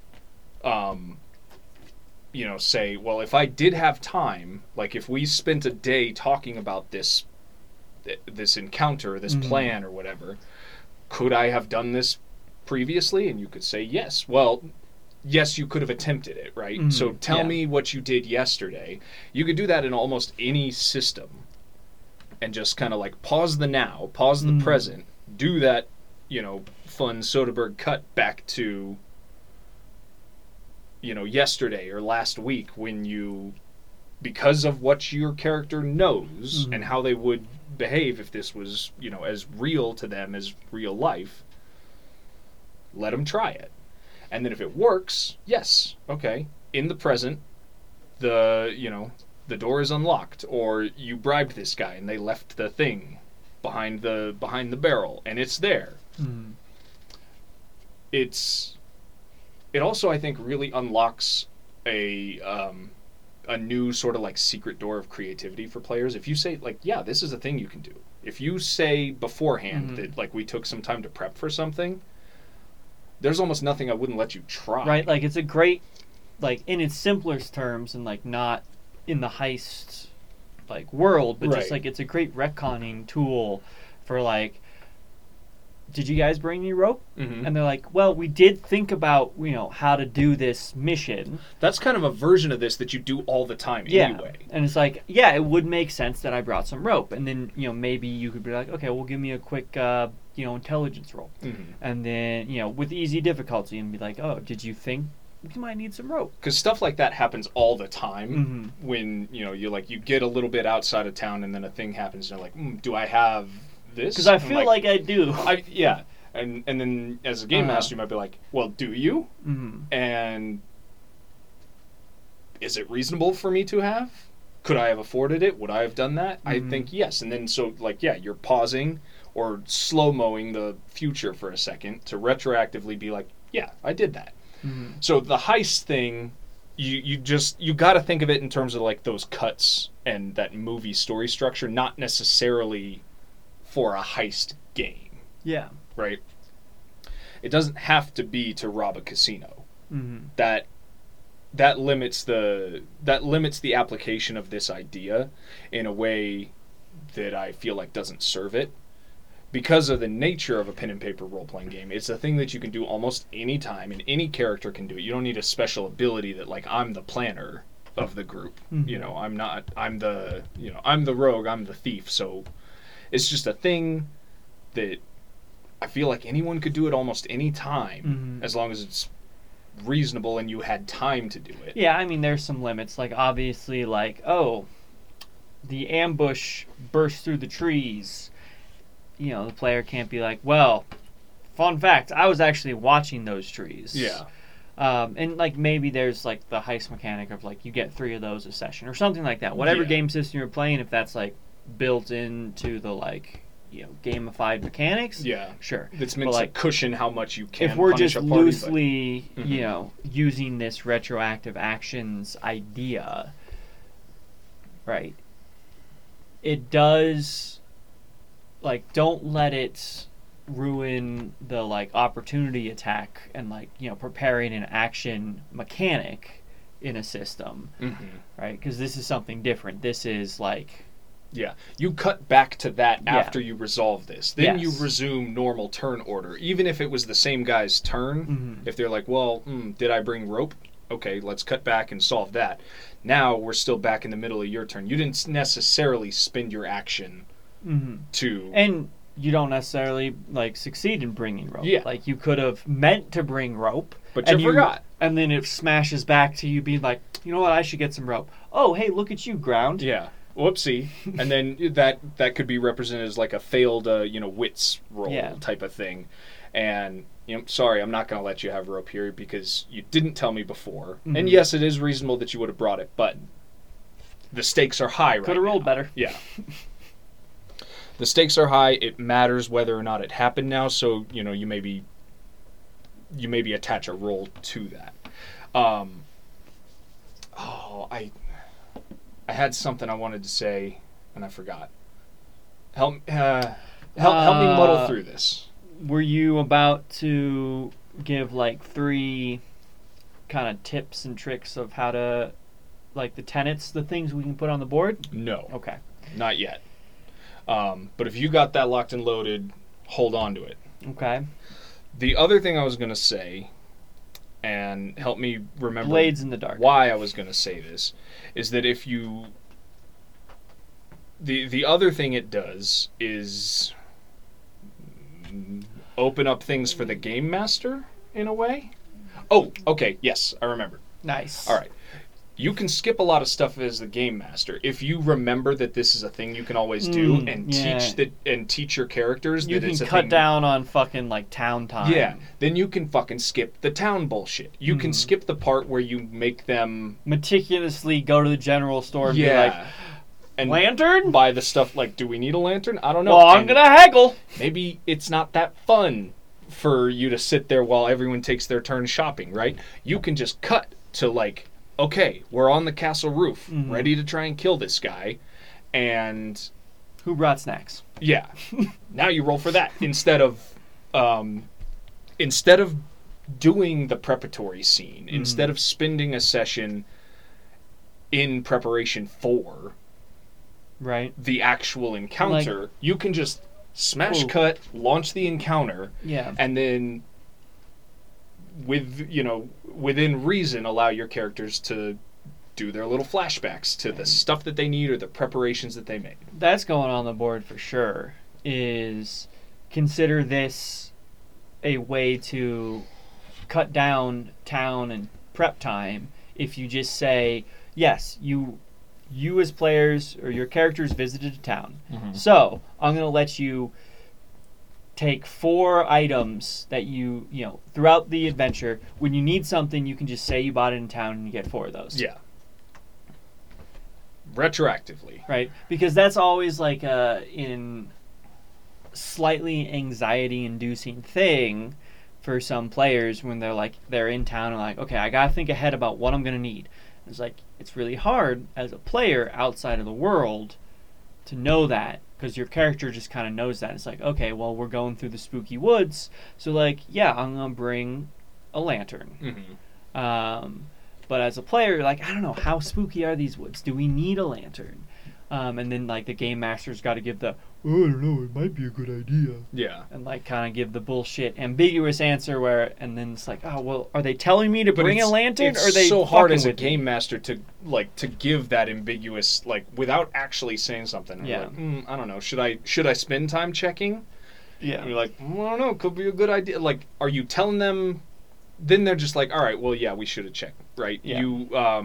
say, well, if I did have time, like if we spent a day talking about this encounter, this plan or whatever, could I have done this previously? And you could say yes. Well, yes, you could have attempted it, right? Mhm. So tell Yeah. me what you did yesterday. You could do that in almost any system and just kind of like pause the now, pause the present, do that, fun Soderbergh cut back to, yesterday or last week when you, because of what your character knows and how they would behave if this was, as real to them as real life, let them try it. And then if it works, yes, okay, in the present, the door is unlocked, or you bribed this guy and they left the thing behind the barrel and it's there. Mm-hmm. It also, I think, really unlocks a new sort of like secret door of creativity for players. If you say, like, yeah, this is a thing you can do. If you say beforehand that, like, we took some time to prep for something, there's almost nothing I wouldn't let you try. Right, like it's a great, like in its simplest terms, and like not in the heist like world, but just Right. like it's a great retconning tool for like, did you guys bring any rope? Mm-hmm. And they're like, well, we did think about how to do this mission. That's kind of a version of this that you do all the time anyway. And it's like, yeah, it would make sense that I brought some rope, and then maybe you could be like, okay, well, give me a quick intelligence roll, Mm-hmm. and then with easy difficulty, and be like, oh, did you think we might need some rope? Because stuff like that happens all the time. Mm-hmm. When you get a little bit outside of town and then a thing happens and you're like, do I have this? Because I I'm feel like I do. yeah. And then as a game master, you might be like, well, do you? Mm-hmm. And is it reasonable for me to have? Could I have afforded it? Would I have done that? I think yes. And then you're pausing or slow-moing the future for a second to retroactively be like, yeah, I did that. Mm-hmm. So the heist thing, you got to think of it in terms of like those cuts and that movie story structure, not necessarily for a heist game, Yeah. right? It doesn't have to be to rob a casino. Mm-hmm. That limits the application of this idea in a way that I feel like doesn't serve it. Because of the nature of a pen and paper role-playing game, it's a thing that you can do almost any time, and any character can do it. You don't need a special ability that, like, I'm the planner of the group. Mm-hmm. I'm the rogue, I'm the thief. So it's just a thing that I feel like anyone could do it almost any time, as long as it's reasonable and you had time to do it. Yeah, I mean, there's some limits. Like, obviously, like, oh, the ambush burst through the trees. The player can't be like, well, fun fact, I was actually watching those trees. Yeah. And like maybe there's like the heist mechanic of like you get 3 of those a session or something like that. Whatever Yeah. game system you're playing, if that's like built into the like gamified mechanics, Yeah. sure. It's meant But, to like, cushion how much you can if we're punish just a party, loosely, Mhm. using this retroactive actions idea, right? It does, like, don't let it ruin the like opportunity attack and like preparing an action mechanic in a system, Mhm. right? Because this is something different. This is like Yeah, you cut back to that Yeah. after you resolve this. Then you Yes. resume normal turn order, even if it was the same guy's turn. Mhm. If they're like, well, did I bring rope? Okay, let's cut back and solve that. Now we're still back in the middle of your turn. You didn't necessarily spend your action to... And you don't necessarily like succeed in bringing rope. Yeah. Like you could have meant to bring rope, But you forgot. and then it smashes back to you being like, you know what, I should get some rope. Oh, hey, look at you, ground. Yeah. Whoopsie. And then that could be represented as like a failed, wits roll Yeah. type of thing. And, sorry, I'm not going to let you have rope here because you didn't tell me before. Mhm. And yes, it is reasonable that you would have brought it, but the stakes are high right Could have rolled now. better. Yeah. The stakes are high. It matters whether or not it happened now, so, you maybe attach a roll to that. I had something I wanted to say, and I forgot. Help me muddle through this. Were you about to give like 3 kind of tips and tricks of how to, like the tenets, the things we can put on the board? No, Okay. not yet. But if you got that locked and loaded, hold on to it. Okay. The other thing I was going to say, and help me remember Blades in the dark. why I was going to say this, is that if you... The other thing it does is open up things for the game master, in a way. Oh, okay, yes, I remember. Nice. All right. You can skip a lot of stuff as the game master if you remember that this is a thing you can always do and yeah. teach your characters You that can it's a cut thing. down on fucking like town time. Yeah, then you can fucking skip the town bullshit. You can skip the part where you make them Meticulously go to the general store and be yeah, like, and lantern? buy the stuff like, do we need a lantern? I don't know. Well, I'm And gonna haggle. maybe it's not that fun for you to sit there while everyone takes their turn shopping, right? You can just cut to like, okay, we're on the castle roof, ready to try and kill this guy, and Who brought snacks? yeah, now you roll for that instead of doing the preparatory scene, instead of spending a session in preparation for Right. the actual encounter, you can just smash Ooh. cut, launch the encounter, Yeah. and then within reason allow your characters to do their little flashbacks to the stuff that they need or the preparations that they made. That's going on the board for sure. Is consider this a way to cut down town and prep time if you just say, yes, you as players or your characters visited a town. So I'm going to let you take 4 items that you throughout the adventure. When you need something, you can just say you bought it in town and you get 4 of those. Yeah. Retroactively. Right? Because that's always like in slightly anxiety-inducing thing for some players when they're in town and like, okay, I gotta think ahead about what I'm gonna need. It's like it's really hard as a player outside of the world to know that because your character just kind of knows that. It's like, okay, well, we're going through the spooky woods, so like, yeah, I'm gonna bring a lantern. But as a player, like, I don't know, how spooky are these woods? Do we need a lantern? And then like the game master's got to give the, oh, I don't know, it might be a good idea. Yeah. And like kind of give the bullshit ambiguous answer and then it's like, oh well, are they telling me to bring a lantern? It's or are they so hard fucking as a with me? game master to give that ambiguous, like, without actually saying something. Yeah. Like, I don't know. Should I spend time checking? Yeah. And you're like, I don't know. Could be a good idea. Like, are you telling them? Then they're just like, all right, well, yeah, we should have checked, right? Yeah.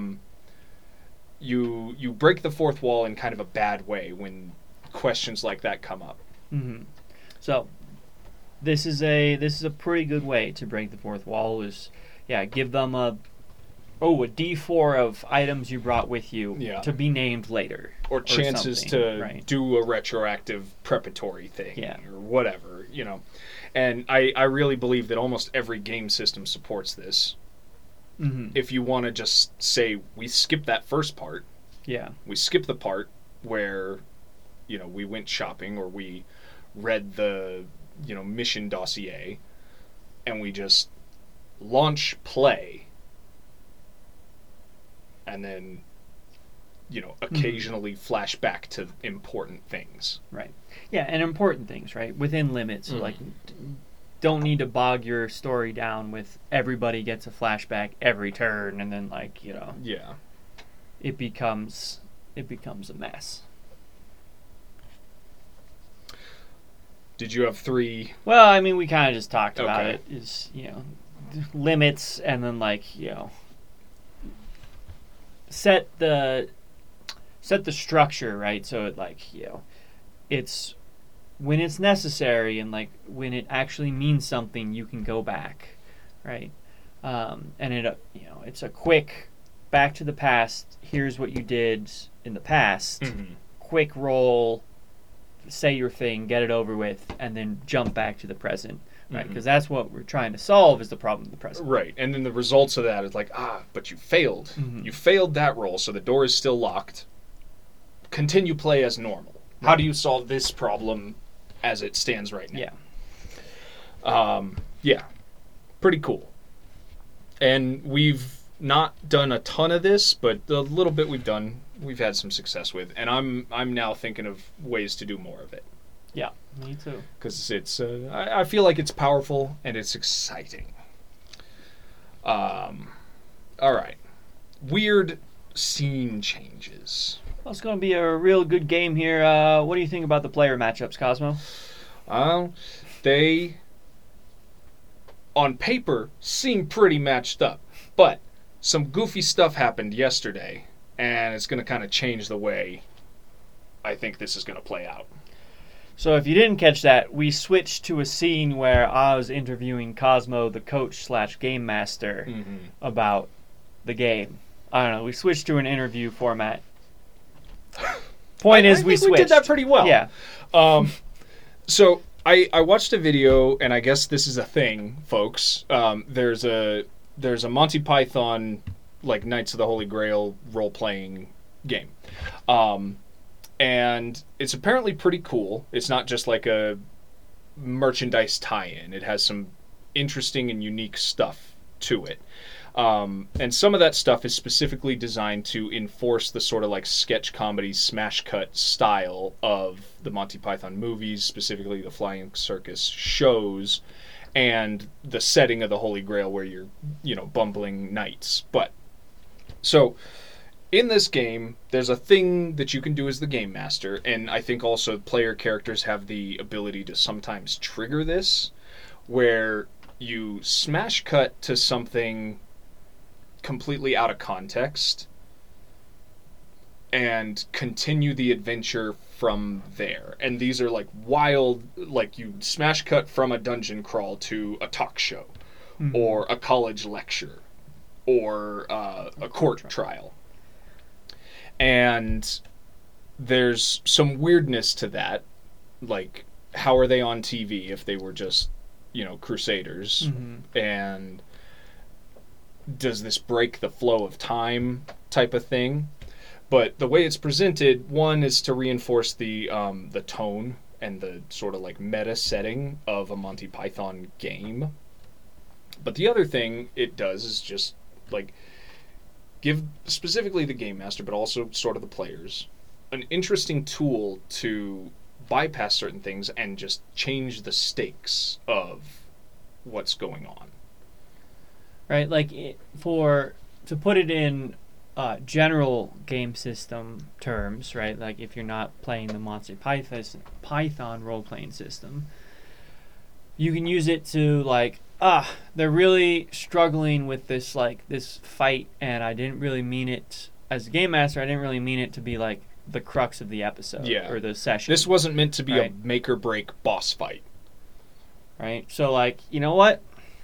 You break the fourth wall in kind of a bad way when questions like that come up. So this is a pretty good way to break the fourth wall. Is give them a D4 of items you brought with you to be named later, or chances to do a retroactive preparatory thing, or whatever, And I really believe that almost every game system supports this. Mm-hmm. If you want to just say, we skip that first part, we skip the part where, we went shopping or we read the, mission dossier, and we just launch play, and then, occasionally flash back to important things. Right. Yeah, and important things, right? Within limits, like... Don't need to bog your story down with everybody gets a flashback every turn, and then it becomes a mess. Did you have 3? Well, I mean, we kind of just talked about it. Is limits, and then set the structure, right? So it's when it's necessary, and when it actually means something, you can go back, right? And it's a quick back to the past. Here's what you did in the past. Mm-hmm. Quick roll, say your thing, get it over with, and then jump back to the present, right? Because that's what we're trying to solve, is the problem in the present. Right, and then the results of that is but you failed. Mm-hmm. You failed that roll, so the door is still locked. Continue play as normal. Right. How do you solve this problem as it stands right now? Pretty cool. And we've not done a ton of this, but the little bit we've done, we've had some success with, and I'm now thinking of ways to do more of it. Yeah, me too. Because it's I feel like it's powerful and it's exciting. All right, weird scene changes. Well, it's going to be a real good game here. What do you think about the player matchups, Cosmo? They, on paper, seem pretty matched up. But some goofy stuff happened yesterday, and it's going to kind of change the way I think this is going to play out. So if you didn't catch that, we switched to a scene where I was interviewing Cosmo, the coach/game master, about the game. I don't know. We switched to an interview format. Point is, we switched. We did that pretty well. Yeah. So I watched a video, and I guess this is a thing, folks. There's a Monty Python, Knights of the Holy Grail role-playing game. And it's apparently pretty cool. It's not just like a merchandise tie-in. It has some interesting and unique stuff to it. And some of that stuff is specifically designed to enforce the sort of sketch comedy smash cut style of the Monty Python movies, specifically the Flying Circus shows, and the setting of the Holy Grail where you're, bumbling knights. But, so, in this game, there's a thing that you can do as the game master, and I think also player characters have the ability to sometimes trigger this, where you smash cut to something completely out of context and continue the adventure from there. And these are wild, you smash cut from a dungeon crawl to a talk show, or a college lecture, or a court trial. And there's some weirdness to that, how are they on TV if they were just, crusaders? And does this break the flow of time type of thing? But the way it's presented, one is to reinforce the tone and the sort of meta setting of a Monty Python game. But the other thing it does is just give specifically the game master, but also sort of the players, an interesting tool to bypass certain things and just change the stakes of what's going on. Right, to put it in general game system terms, right? If you're not playing the Monty Python role-playing system, you can use it to they're really struggling with this this fight, and I didn't really mean it as a game master. I didn't really mean it to be the crux of the episode or the session. This wasn't meant to be a make or break boss fight. right? So, like, you know what?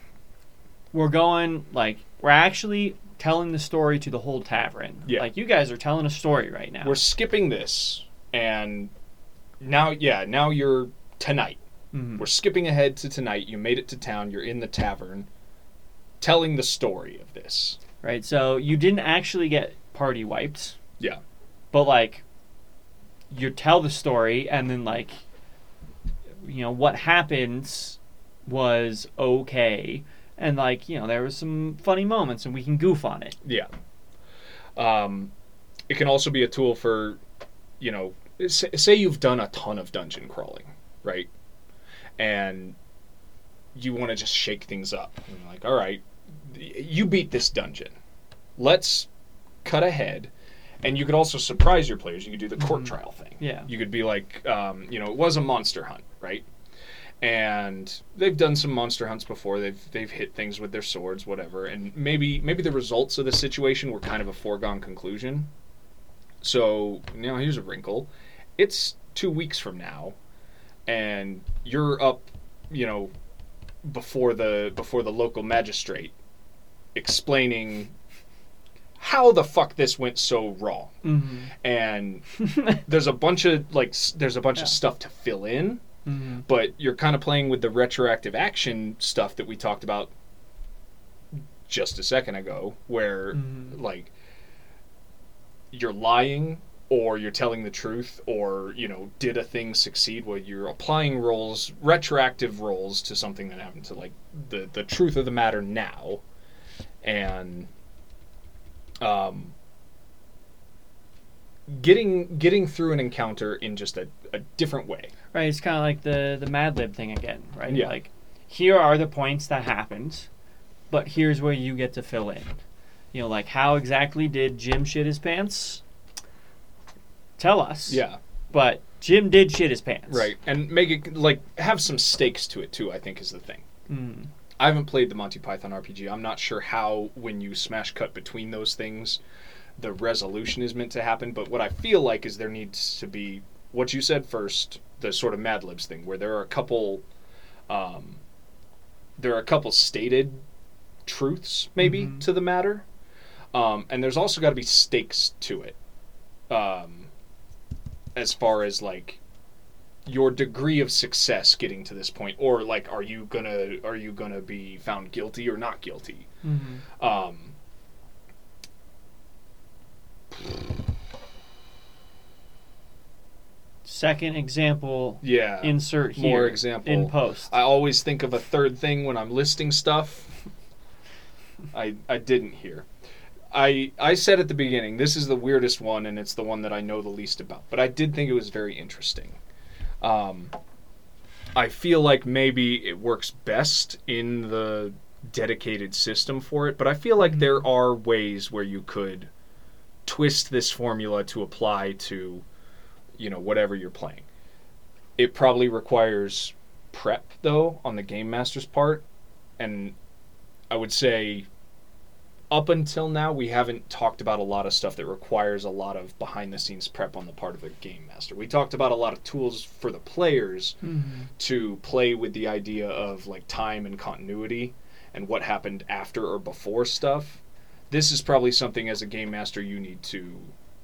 We're actually telling the story to the whole tavern. Yeah. Like, you guys are telling a story right now. We're skipping this, and now you're tonight. Mhm. We're skipping ahead to tonight. You made it to town. You're in the tavern, telling the story of this. Right, so you didn't actually get party wiped. Yeah. But, like, you tell the story, and then, like, you know, what happens was okay. And, like, you know, there was some funny moments, and we can goof on it. Yeah. It can also be a tool for, you know, say you've done a ton of dungeon crawling, right? And you want to just shake things up. And you're like, all right, you beat this dungeon. Let's cut ahead. And you could also surprise your players. You could do the court trial thing. Yeah. You could be like, you know, it was a monster hunt, right? And they've done some monster hunts before. They've hit things with their swords, whatever. And maybe the results of the situation were kind of a foregone conclusion. So now here's a wrinkle. It's 2 weeks from now, and you're up, you know, before the local magistrate, explaining how the fuck this went so wrong. Mm-hmm. And there's a bunch of of stuff to fill in. Mm-hmm. But you're kind of playing with the retroactive action stuff that we talked about just a second ago, where like you're lying or you're telling the truth, or, you know, did a thing succeed, where you're applying retroactive roles to something that happened to, like, the truth of the matter now. And getting through an encounter in just a different way. Right, it's kind of like the Mad Lib thing again, right? Yeah. Like, here are the points that happened, but here's where you get to fill in. You know, like, how exactly did Jim shit his pants? Tell us. Yeah. But Jim did shit his pants. Right. And make it, like, have some stakes to it, too, I think is the thing. Mm. I haven't played the Monty Python RPG. I'm not sure how, when you smash cut between those things, the resolution is meant to happen. But what I feel like is there needs to be, what you said first, the sort of Mad Libs thing, where there are a couple stated truths, maybe, to the matter. And there's also got to be stakes to it. As far as, like, your degree of success getting to this point, or, like, are you gonna be found guilty or not guilty? Mm-hmm. Second example. Yeah. Insert here. More example. In post. I always think of a third thing when I'm listing stuff. I didn't hear. I said at the beginning, this is the weirdest one, and it's the one that I know the least about. But I did think it was very interesting. I feel like maybe it works best in the dedicated system for it, but I feel like there are ways where you could twist this formula to apply to, you know, whatever you're playing. It probably requires prep, though, on the Game Master's part, and I would say up until now, we haven't talked about a lot of stuff that requires a lot of behind-the-scenes prep on the part of the Game Master. We talked about a lot of tools for the players to play with the idea of, like, time and continuity and what happened after or before stuff. This is probably something, as a Game Master, you need to...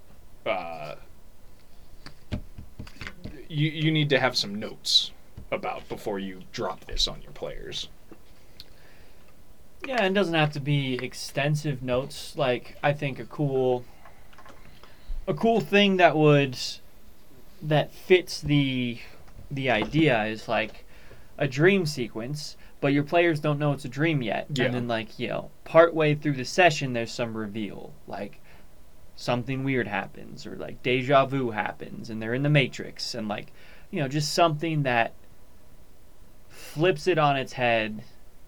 you need to have some notes about before you drop this on your players. Yeah, it doesn't have to be extensive notes. Like, I think a cool thing that fits the idea is, like, a dream sequence, but your players don't know it's a dream yet. Yeah. And then, like, you know, partway through the session, there's some reveal. Like, something weird happens, or, like, deja vu happens, and they're in the Matrix, and, like, you know, just something that flips it on its head.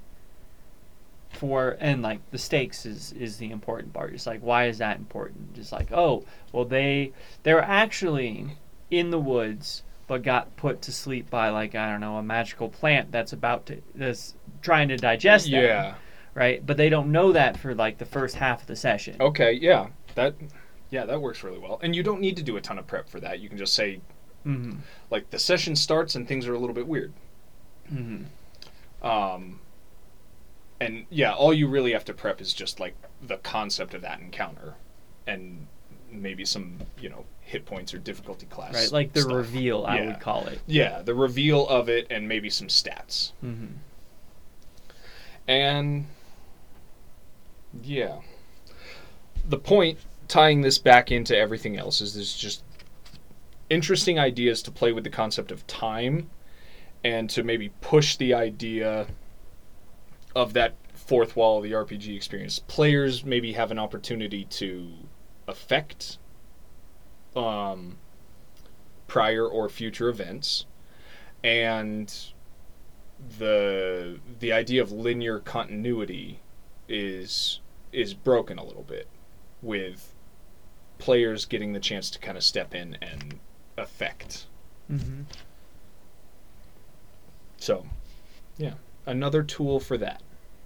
And like the stakes is the important part. Just like, why is that important? Just like, oh, well, they were actually in the woods but got put to sleep by, like, I don't know, a magical plant that's trying to digest them. Yeah. Right? But they don't know that for, like, the first half of the session. Okay, yeah. That works really well. And you don't need to do a ton of prep for that. You can just say, like, the session starts and things are a little bit weird. And yeah, all you really have to prep is just like the concept of that encounter, and maybe some hit points or difficulty class. Right, like the stuff. reveal, I Yeah. would call it. Yeah, the reveal of it, and maybe some stats. Mm-hmm. And yeah, the point, tying this back into everything else, is there's just interesting ideas to play with the concept of time, and to maybe push the idea of that fourth wall of the RPG experience. Players maybe have an opportunity to affect prior or future events, and the idea of linear continuity is broken a little bit, with players getting the chance to kind of step in and affect. Mm-hmm. So, yeah, another tool for that.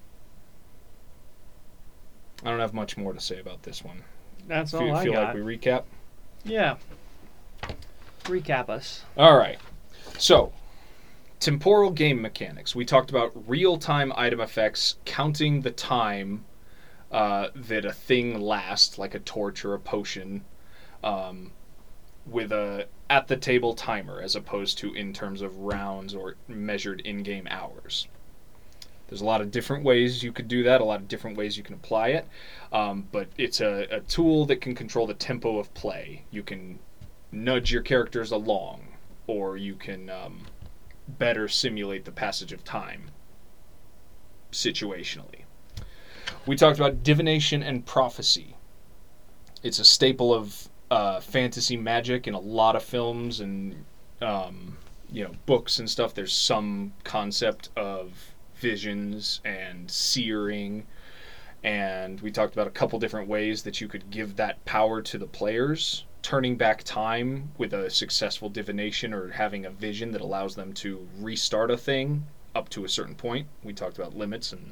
I don't have much more to say about this one. That's all Feel I feel got. like we recap? Yeah. Recap us. All right. So, temporal game mechanics. We talked about real-time item effects, counting the time that a thing lasts, like a torch or a potion, with a at-the-table timer, as opposed to in terms of rounds or measured in-game hours. There's a lot of different ways you could do that, a lot of different ways you can apply it, but it's a tool that can control the tempo of play. You can nudge your characters along, or you can better simulate the passage of time situationally. We talked about divination and prophecy. It's a staple of fantasy magic in a lot of films and books and stuff. There's some concept of visions and seering, and we talked about a couple different ways that you could give that power to the players, turning back time with a successful divination, or having a vision that allows them to restart a thing up to a certain point. We talked about limits and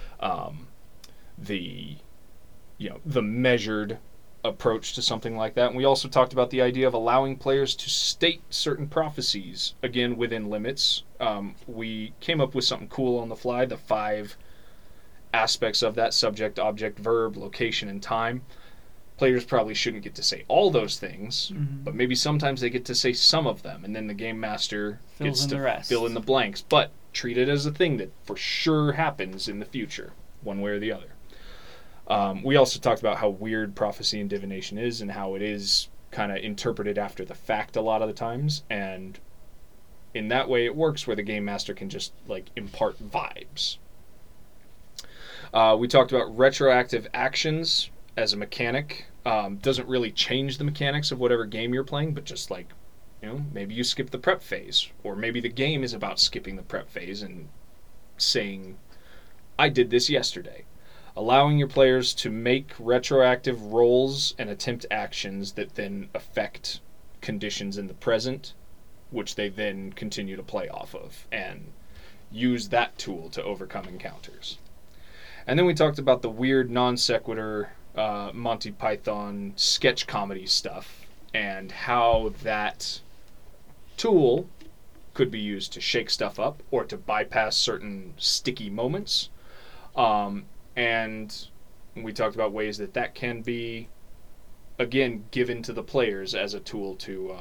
the measured approach to something like that. And we also talked about the idea of allowing players to state certain prophecies, again within limits. We came up with something cool on the fly, the 5 aspects of that: subject, object, verb, location, and time. Players probably shouldn't get to say all those things, but maybe sometimes they get to say some of them, and then the game master gets to fill in the blanks, but treat it as a thing that for sure happens in the future, one way or the other. We also talked about how weird prophecy and divination is, and how it is kind of interpreted after the fact a lot of the times, and in that way it works, where the game master can just impart vibes. We talked about retroactive actions as a mechanic. Doesn't really change the mechanics of whatever game you're playing, but just maybe you skip the prep phase, or maybe the game is about skipping the prep phase and saying, I did this yesterday. Allowing your players to make retroactive rolls and attempt actions that then affect conditions in the present, which they then continue to play off of, and use that tool to overcome encounters. And then we talked about the weird non sequitur Monty Python sketch comedy stuff, and how that tool could be used to shake stuff up or to bypass certain sticky moments. And we talked about ways that can be, again, given to the players as a tool to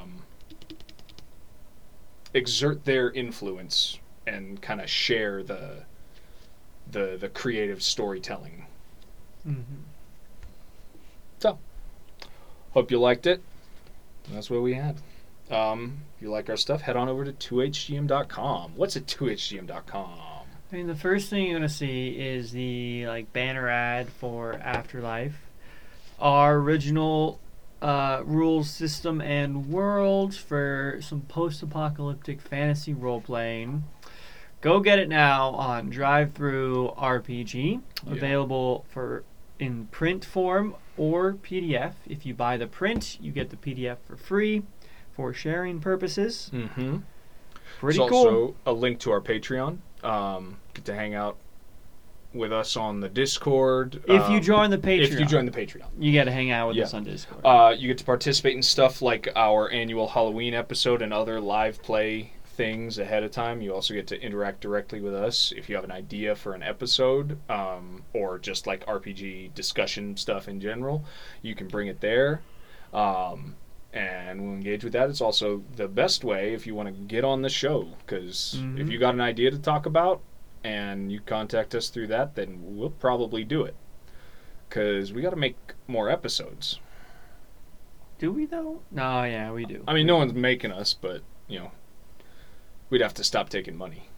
exert their influence and kind of share the creative storytelling. Mm-hmm. So, hope you liked it. That's what we had. If you like our stuff, head on over to 2hgm.com. What's at 2hgm.com? I mean, the first thing you're going to see is the banner ad for Afterlife. Our original rules, system, and world for some post-apocalyptic fantasy role-playing. Go get it now on Drive-Thru RPG. Yeah. Available in print form or PDF. If you buy the print, you get the PDF for free for sharing purposes. Mm-hmm. Pretty There's cool. also a link to our Patreon. Get to hang out with us on the Discord. If you join the Patreon. If you join the Patreon. You get to hang out with Yeah. us on Discord. You get to participate in stuff like our annual Halloween episode and other live play things ahead of time. You also get to interact directly with us. If you have an idea for an episode, or just like RPG discussion stuff in general, you can bring it there. And we'll engage with that. It's also the best way if you want to get on the show, because if you got an idea to talk about and you contact us through that, then we'll probably do it, because we got to make more episodes. Do we, though? No, yeah, we do. I mean, no one's making us, but, we'd have to stop taking money.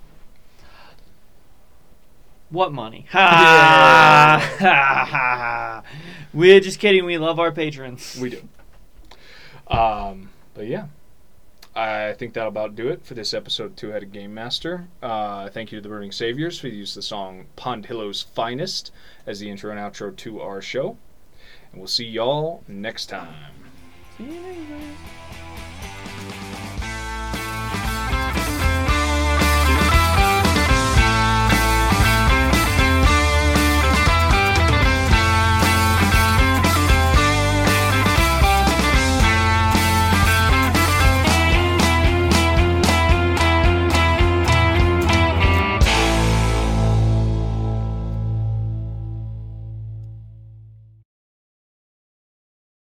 What money? Ha! Ha ha! We're just kidding. We love our patrons. We do. But yeah, I think that'll about do it for this episode of Two-Headed Game Master. Thank you to the Burning Saviors for the use of the song Pond Hillow's Finest as the intro and outro to our show. And we'll see y'all next time. See you later.